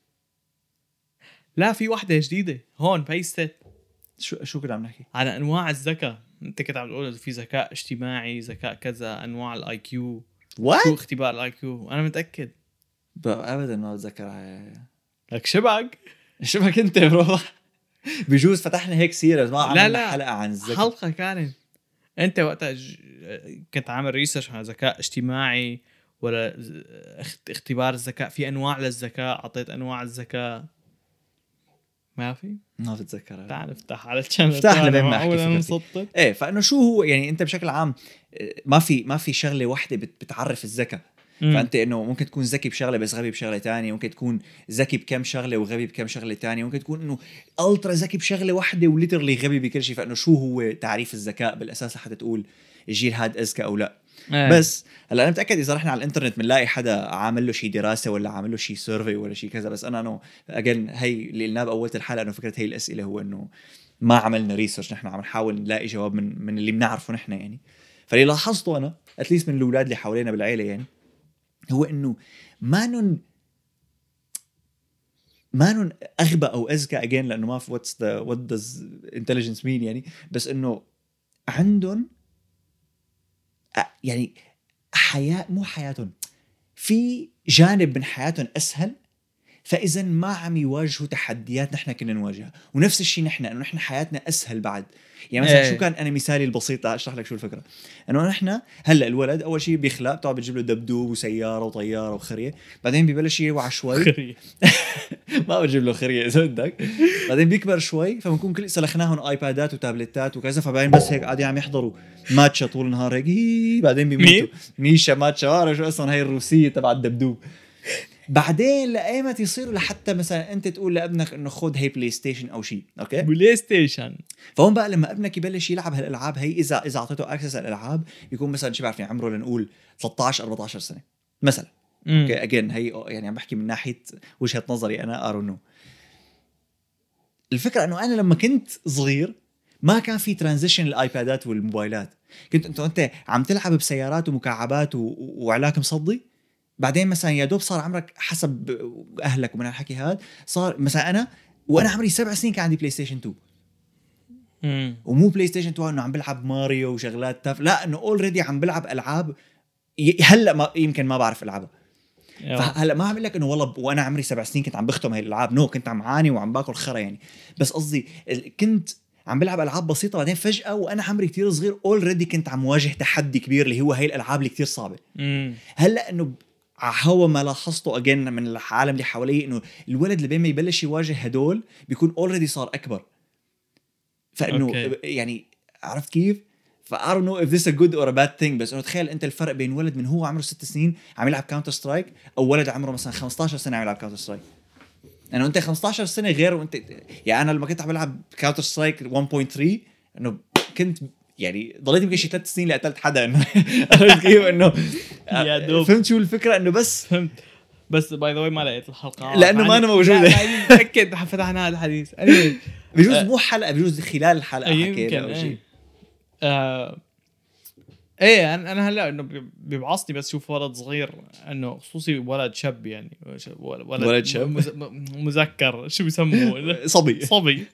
لا في واحده جديده هون بيستت. شو شو كنا عم نحكي على انواع الذكاء. انت كنت عم تقول في ذكاء اجتماعي ذكاء كذا انواع الاي كيو. شو اختبار الاي كيو؟ انا متاكد ابدا ما بتذكر. لك شبك شبك انت برو. بجوز فتحنا هيك سيره ما عملنا لا حلقه عن الذكاء. حلقه كانت انت وقتها ج... كنت عامل ريسيرش على ذكاء اجتماعي ولا اختبار الذكاء. في انواع للذكاء، اعطيت انواع الذكاء. ما في ما بتذكر. تعال افتح على الشانل افتح لما احكي. ايه فانه شو هو يعني انت بشكل عام ما في ما في شغله واحده بتعرف الذكاء. فانت انه ممكن تكون ذكي بشغله بس غبي بشغله تانية، ممكن تكون ذكي بكم شغله وغبي بكم شغله تانية، ممكن تكون انه الترا ذكي بشغله واحده وليترلي غبي بكل شيء. فانه شو هو تعريف الذكاء بالاساس لحتى تقول الجيل هاد اذكى او لا. إيه. بس هلا انا متاكد اذا رحنا على الانترنت بنلاقي حدا عامل له شيء دراسه ولا عامل له شيء سيرفي ولا شيء كذا. بس انا انه اجين هي اللي قلناه باول الحلقه انه فكره هي الاسئله هو انه ما عملنا ريسيرش، نحن عم نحاول نلاقي جواب من من اللي بنعرفه نحن يعني. فاللي لاحظته انا اتليست من الاولاد اللي حوالينا بالعيله يعني هو انه ما نن ما نن اغبى او اذكى اجين لانه ما في واتس ذا وات داز انتليجنس مين يعني، بس انه عندهم يعني حياة مو حياتهم في جانب من حياتهم أسهل، فإذا ما عم يواجهوا تحديات نحن كنا نواجهها. ونفس الشيء نحن إنه نحن حياتنا أسهل بعد. يعني مثلا ايه. شو كان أنا مثالي البسيط أشرح لك شو الفكرة. إنه نحن هلا الولد أول شيء بيخلق طبعا بتجيب له دبدوب وسيارة وطيارة وخرية، بعدين ببلش يوعى شوي ما بجيب له خرية إذا بدك. بعدين بيكبر شوي فبنكون كل سلخناهم آيبادات وتابلتات وكذا، فبعدين بس هيك قاعدين عم يحضروا ماتشا طول النهار هيك هي بعدين بيموتوا. ميشا ماتشا عارف شو اصلا هي الروسيه تبع الدبدوب. بعدين لايمت يصيروا لحتى مثلا انت تقول لابنك انه خذ هي بلاي ستيشن او شيء اوكي بلاي ستيشن. فهون بقى لما ابنك يبلش يلعب هالالعاب هي اذا اذا اعطيته اكسس الالعاب يكون مثلا شو بعرفني عمره لنقول ثلاثة عشر أربعة عشر سنه مثلا. اوكي اجين هي يعني عم بحكي من ناحيه وجهه نظري انا ارو نو. الفكره انه انا لما كنت صغير ما كان في ترانزيشن الايبادات والموبايلات. كنت انت انت عم تلعب بسيارات ومكعبات و... وعلاك مصدي. بعدين مثلا يا دوب صار عمرك حسب اهلك ومن الحكي هذا صار مثلا انا وانا عمري سبع سنين كان عندي بلاي ستيشن تو. امم ومو بلاي ستيشن تو انه عم بلعب ماريو وشغلات تاف، لا انه اوريدي عم بلعب العاب ي... هلا ما يمكن ما بعرف العبها. فهلا ما عم اقول لك انه والله وانا عمري سبع سنين كنت عم بختم هاي الالعاب، نو كنت عم عاني وعم باكل خرا يعني. بس قصدي كنت عم بلعب العاب بسيطه بعدين فجاه وانا عمري كتير صغير اوريدي كنت عم واجه تحدي كبير اللي هو هاي الالعاب اللي كتير صعبه. امم هلا انه هو ما لاحظته اجين من العالم اللي حواليه انه الولد اللي بين ما يبلش يواجه هدول بيكون اوريدي صار اكبر. فانه أوكي. يعني عرفت كيف؟ ف I don't know if this a good or a bad thing. بس انه تخيل انت الفرق بين ولد من هو عمره ست سنين عم يلعب كاونتر سترايك او ولد عمره مثلا خمسة عشر سنه عم يلعب كاونتر سترايك. انه انت خمسة عشر سنه غير وانت يعني انا لما كنت عم بلعب كاونتر سترايك واحد نقطة ثلاثة انه كنت يعني ضليت يمكن شي ثلاث سنين لقتلت حدا انه عرفت كيف انه يا دوب. فهمت شو الفكره انه بس فهمت. بس باي ذا واي ما لقيت الحلقه لانه ما انا موجوده. متاكد فتحنا هذا الحديث anyway. بجوز مو حلقه بجوز خلال الحلقه يمكن حكينا او شيء. ايه. آه ايه انا انا هلا انه بيبعصني بس شوف ولد صغير انه خصوصي ولد شاب يعني ولد, ولد شاب مز... مذكر شو بيسموه صبي صبي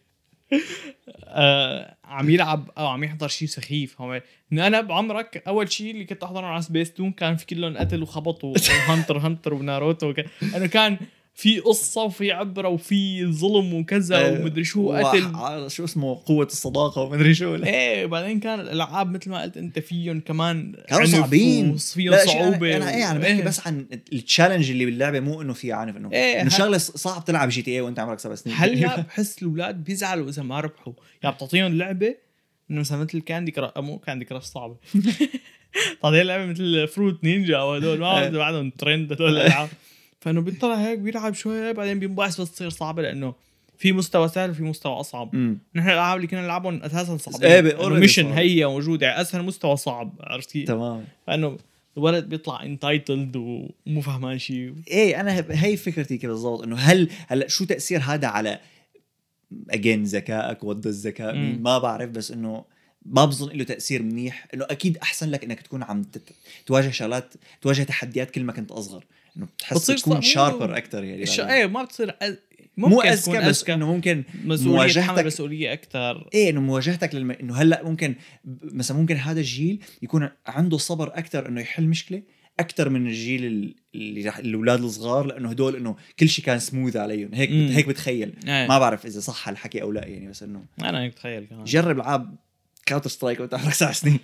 آه عم يلعب او عم يحضر شيء سخيف. هو انه انا بعمرك اول شيء اللي كنت احضره على سبيس تون كان في كلهم قتل وخبط وهانتر هانتر وناروتو وك... انه كان في قصة وفي عبرة وفي ظلم وكذا ومدري شو قتل شو اسمه قوة الصداقة ومدري شو. ايه بعدين كان الالعاب مثل ما قلت انت فيهم كمان كانوا صعبين فيهم صعوبة. انا ايه انا بحكي إيه. بس عن التشالنج اللي باللعبة مو انه في عنف انه إيه انه شغلة صعب تلعب جي تي اي وانت عمرك سبع سنين. هلا بحس الاولاد بيزعلوا اذا ما ربحوا يعني بتعطيهم لعبة انه مثلا مثل كاندي كراش مو كاندي كراش صعبة تعطيهم لعبة مثل فروت نينجا وهدول ما بعدهم ترند هدول الالعاب. فانه بيطلع هيك بيلعب شويه بعدين بينبعث بس تصير صعبه لانه في مستوى سهل وفي مستوى اصعب. مم. نحن الالعاب اللي كنا نلعبهم اساسا صعبين. ايه ميشن هي موجوده يعني اسهل مستوى صعب عرفت كيف؟ تمام. فانه الولد بيطلع انتايتلد ومو فهمان شيء. ايه انا هي فكرتي كده بالضبط انه هل هلا شو تاثير هذا على اجين ذكائك وضد الذكاء ما بعرف. بس انه ما بظن له تاثير منيح. انه اكيد احسن لك انك تكون عم تواجه شغلات تواجه تحديات كل ما كنت اصغر انه بتحس تكون شاربر اكثر يعني. الش... ايه ما بتصير أز... مو اذكى بس انه ممكن مواجهتك مسؤوليه اكثر. ايه انه مواجهتك للم... انه هلا ممكن مثلا ممكن هذا الجيل يكون عنده صبر اكثر انه يحل مشكله اكثر من الجيل اللي الاولاد الصغار لانه هدول انه كل شيء كان سموث عليهم هيك مم. هيك بتخيل. ايه. ما بعرف اذا صح الحكي او لا يعني. بس انه انا هيك بتخيل كمان جرب العاب كاونتر سترايك وانت عمرك سبع سنين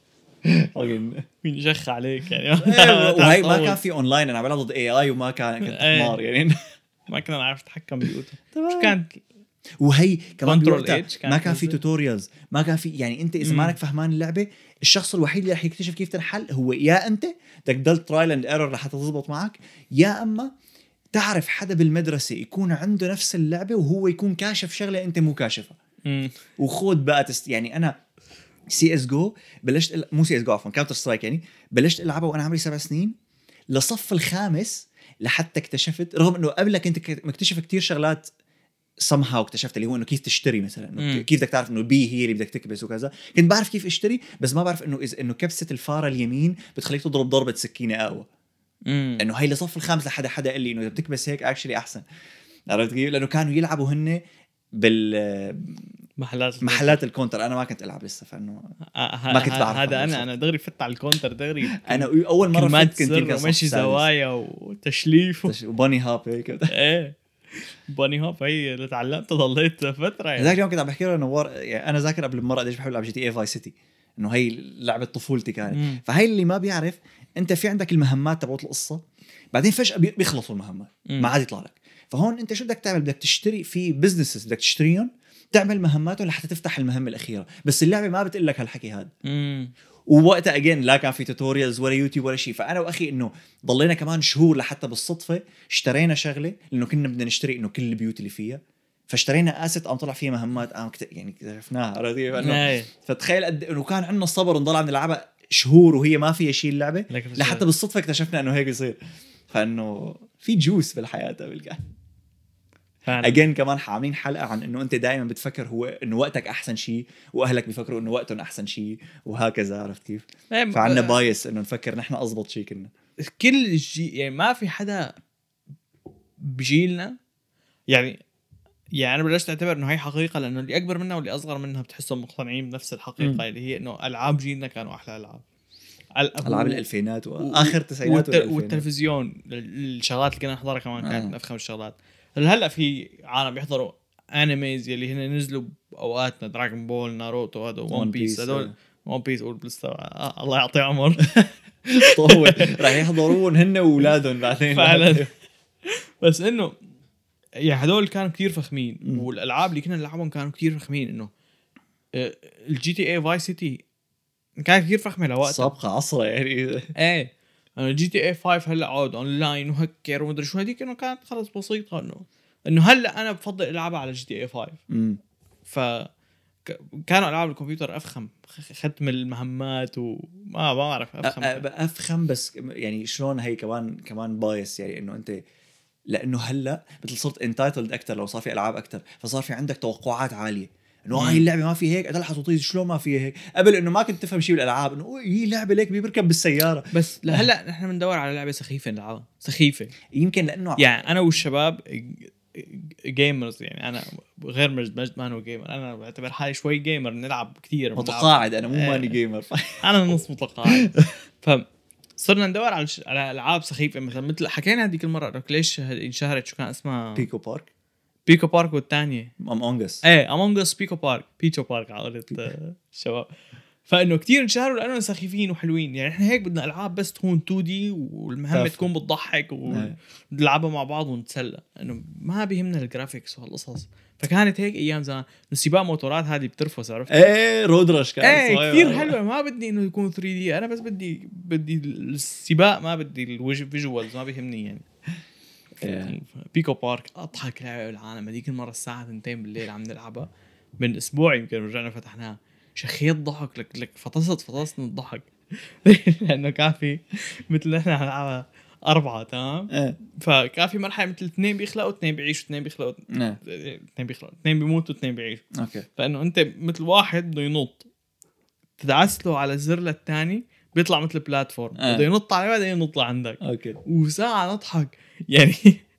مين يشخ عليك يعني. وهي ما كان في اونلاين انا بلعب ضد اي اي وما كان كنت حمار يعني ما كنا نعرف نتحكم بيوتو. شو كانت وهي كمان كان ما كان في توتوريالز ما كان في يعني انت اذا مانك فهمان اللعبه الشخص الوحيد اللي رح يكتشف كيف تنحل هو يا انت بدك تضل ترايل اند ايرور لحتى تزبط معك يا اما تعرف حدا بالمدرسه يكون عنده نفس اللعبه وهو يكون كاشف شغله انت مو كاشفها وخود بقى تست يعني. انا سي اس جو بلشت ال- مو سي اس جو عفوا كاونتر سترايك يعني بلشت العبها وانا عمري سبع سنين لصف الخامس لحتى اكتشفت رغم انه قبلها كنت ك- مكتشف كتير شغلات somehow اكتشفت اللي هو انه كيف تشتري مثلا انه مم. كيف بدك تعرف انه بي هي اللي بدك تكبس وكذا. كنت بعرف كيف اشتري بس ما بعرف انه اذا انه كبسه الفاره اليمين بتخليك تضرب ضربه سكينه قوه امم انه هي لصف الخامس لحدا حدا قال لي انه اذا بتكبس هيك اكشلي احسن. عرفت كيف؟ لانه كانوا يلعبوا هن بال محلات محلات الكونتر انا ما كنت العب لسه فانه آه، ما كنت ه- بعرف هذا عنه انا بالضبط. انا دغري فت على الكونتر دغري انا اول مره كلمات فت كنت سر يمكن صف ومشي سادس. زوايا وتشليف و... وباني هاب هيك. ايه باني هوب هي اللي تعلمتها ضليت فتره يعني. هذاك اليوم كنت عم بحكي له انه ور... يعني انا ذاكر قبل بمره قديش بحب العب جي تي اي فاي سيتي انه هي لعبه طفولتي كانت. مم. فهي اللي ما بيعرف انت في عندك المهمات تبعت القصه بعدين فجاه بي- بيخلصوا المهمات مم. ما عاد يطلع لك. فهون انت شو بدك تعمل؟ بدك تشتري في بزنسز بدك تشتريهم تعمل مهماتهم لحتى تفتح المهمه الاخيره بس اللعبه ما بتقول لك هالحكي هذا. امم ووقتها اجين لا كان في توتوريالز ولا يوتيوب ولا شيء. فانا واخي انه ضلينا كمان شهور لحتى بالصدفه اشترينا شغله لانه كنا بدنا نشتري انه كل البيوت اللي فيها فاشترينا اسيت قام طلع فيها مهمات قام كت... يعني اكتشفناها. عرفت كيف؟ انه ايه فتخيل قد انه كان عندنا الصبر ونضل عم نلعبها شهور وهي ما فيها شيء اللعبه لكن لحتى بالصدفه اكتشفنا انه هيك يصير. فانه في جوس بالحياه بالكاد. فعلا. اجين كمان عاملين حلقه عن انه انت دائما بتفكر هو انه وقتك احسن شيء واهلك بيفكروا انه وقتهم احسن شيء وهكذا. عرفت كيف؟ إيه، فعنا ب- بايس انه نفكر نحن اضبط شيء كنا. كل شيء يعني ما في حدا بجيلنا يعني يعني انا بلشت اعتبر انه هي حقيقه لانه اللي اكبر منها واللي اصغر منها بتحسهم مقتنعين بنفس الحقيقه مم. اللي هي انه العاب جيلنا كانوا احلى العاب ال- العاب و- الالفينات و- واخر التسعينات والت- والالفينات. والتلفزيون الشغلات اللي كنا نحضرها كمان كانت آه. من افخم الشغلات. هلا هلا في عالم يحضروا انيميز يلي هن نزلوا باوقاتنا دراغون بول ناروتو هذا وون بيس هذول ون بيس والبلستا آه الله يعطيه عمر طول راح يحضرون هن واولادهم بعدين. فعلا. بس انه يعني هذول كانوا كتير فخمين مم. والالعاب اللي كنا نلعبهم كانوا كتير فخمين انه آه، الجي تي اي فاي سيتي كانت كتير فخمه لوقتها. سابقه عصره يعني. ايه انا جي تي اي خمسة هلا عود اونلاين وهكر ومدري شو هذيك انه كانت خلص بسيطه انه انه هلا انا بفضل العبها على جي تي اي خمسة. امم ف ك- كانوا العاب الكمبيوتر افخم خ- ختم المهمات وما ما بعرف افخم. افخم بس يعني شلون هي كمان كمان بايس يعني انه انت لانه هلا مثل صرت انتايتلد اكثر لو صار في العاب اكثر فصار في عندك توقعات عاليه انه هاي اللعبه ما في هيك تلحظ وطيز شلون ما في هيك. قبل انه ما كنت تفهم شيء بالالعاب انه أوه، هي لعبه ليك بيركب بالسياره. بس لهلا نحن بندور على لعبه سخيفه نلعبها سخيفه يمكن لانه يعني انا والشباب جيمرز يعني انا غير مجد مجد ما هو جيمر انا بعتبر حالي شوي جيمر نلعب كثير متقاعد انا مو إيه. ماني جيمر. انا نص متقاعد. فصرنا ندور على ش... على العاب سخيفه مثلا مثل حكينا هذيك المره انه ليش انشهرت شو كان اسمها بيكو بارك بيكو بارك والثانيه امونجس. ايه امونج اس بيكو بارك بيتشو بارك على قولة الشباب. فانه كتير انشهروا لانه سخيفين وحلوين يعني احنا هيك بدنا العاب بس تكون تو دي والمهمه تافهة. تكون بتضحك ونلعبها مع بعض ونتسلى انه ما بيهمنا الجرافيكس وهالقصص. فكانت هيك ايام زمان سباق موتورات هذه بترفس عرفت ايه رودرش كان ايه كثير حلوه ما بدي انه يكون ثري دي انا بس بدي بدي السباق ما بدي الفيجوالز ما بيهمني يعني. إيه. بيكو بارك اضحك لعبه بالعالم هذيك المره الساعه اثنتين بالليل عم نلعبها من اسبوع يمكن رجعنا فتحناها شخيط ضحك لك لك فطست فطست من الضحك لانه كان في مثل احنا نلعبها اربعه تمام. ايه فكان في مرحله مثل اثنين بيخلقوا اثنين بيعيشوا اثنين بيخلقوا ايه اثنين بيخلقوا اثنين بيموتوا اثنين بيعيشوا. اوكي فانه انت مثل واحد بده ينط تدعس له على الزر للثاني بيطلع مثل بلاتفورم آه. بده ينط على بعدين ينط لعندك اوكي وساعه نضحك يعني.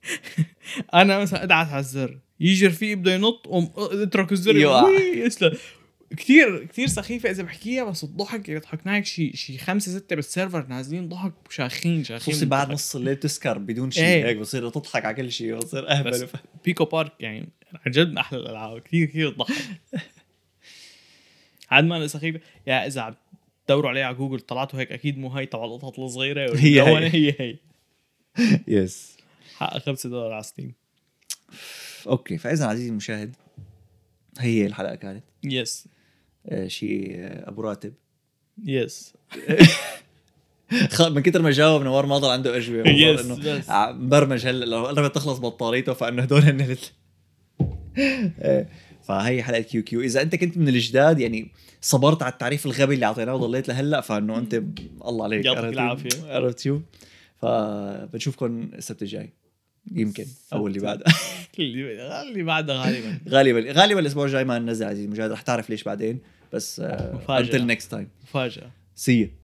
انا مثلا ادعس على الزر يجي رفيقي بده ينط قوم اترك الزر يوقع. يسلم. كتير كتير سخيفه اذا بحكيها بس الضحك اللي ضحكنا هيك شيء شيء خمسة ستة بالسيرفر نازلين ضحك شاخين شاخين خصوصي بعد بالضحك. نص الليل تسكر بدون شيء إيه. هيك بصير تضحك على كل شيء بصير بس اهبل. بيكو بارك يعني عن جد من احلى الالعاب كثير كثير تضحك. عاد ما أنا سخيفه يا اذا عم تدوروا عليها على جوجل طلعتوا هيك اكيد مو هي تبع القطط الصغيره هي هي. هي هي هي يس حق خمسة دولار على ستيم. اوكي فاذا عزيزي المشاهد هي الحلقه كانت يس آه شيء آه ابو راتب يس خ- من كتر ما جاوب نوار ما ضل عنده اجوبه يس انه بس ع- برمج هلا لو قربت تخلص بطاريته فانه هدول هن ال- إيه. فهي حلقه كيو كيو. اذا انت كنت من الجداد يعني صبرت على التعريف الغبي اللي اعطيناه وضليت لهلا فانه انت ب... الله عليك يعطيك العافيه. عرفت شو. فبنشوفكم السبت الجاي يمكن او اللي بعده. اللي اللي بعده غالبا غالبا غالبا الاسبوع الجاي ما ننزل عزيزي مجاهد، رح تعرف ليش بعدين. بس uh, مفاجأة. until next time مفاجأة. see you.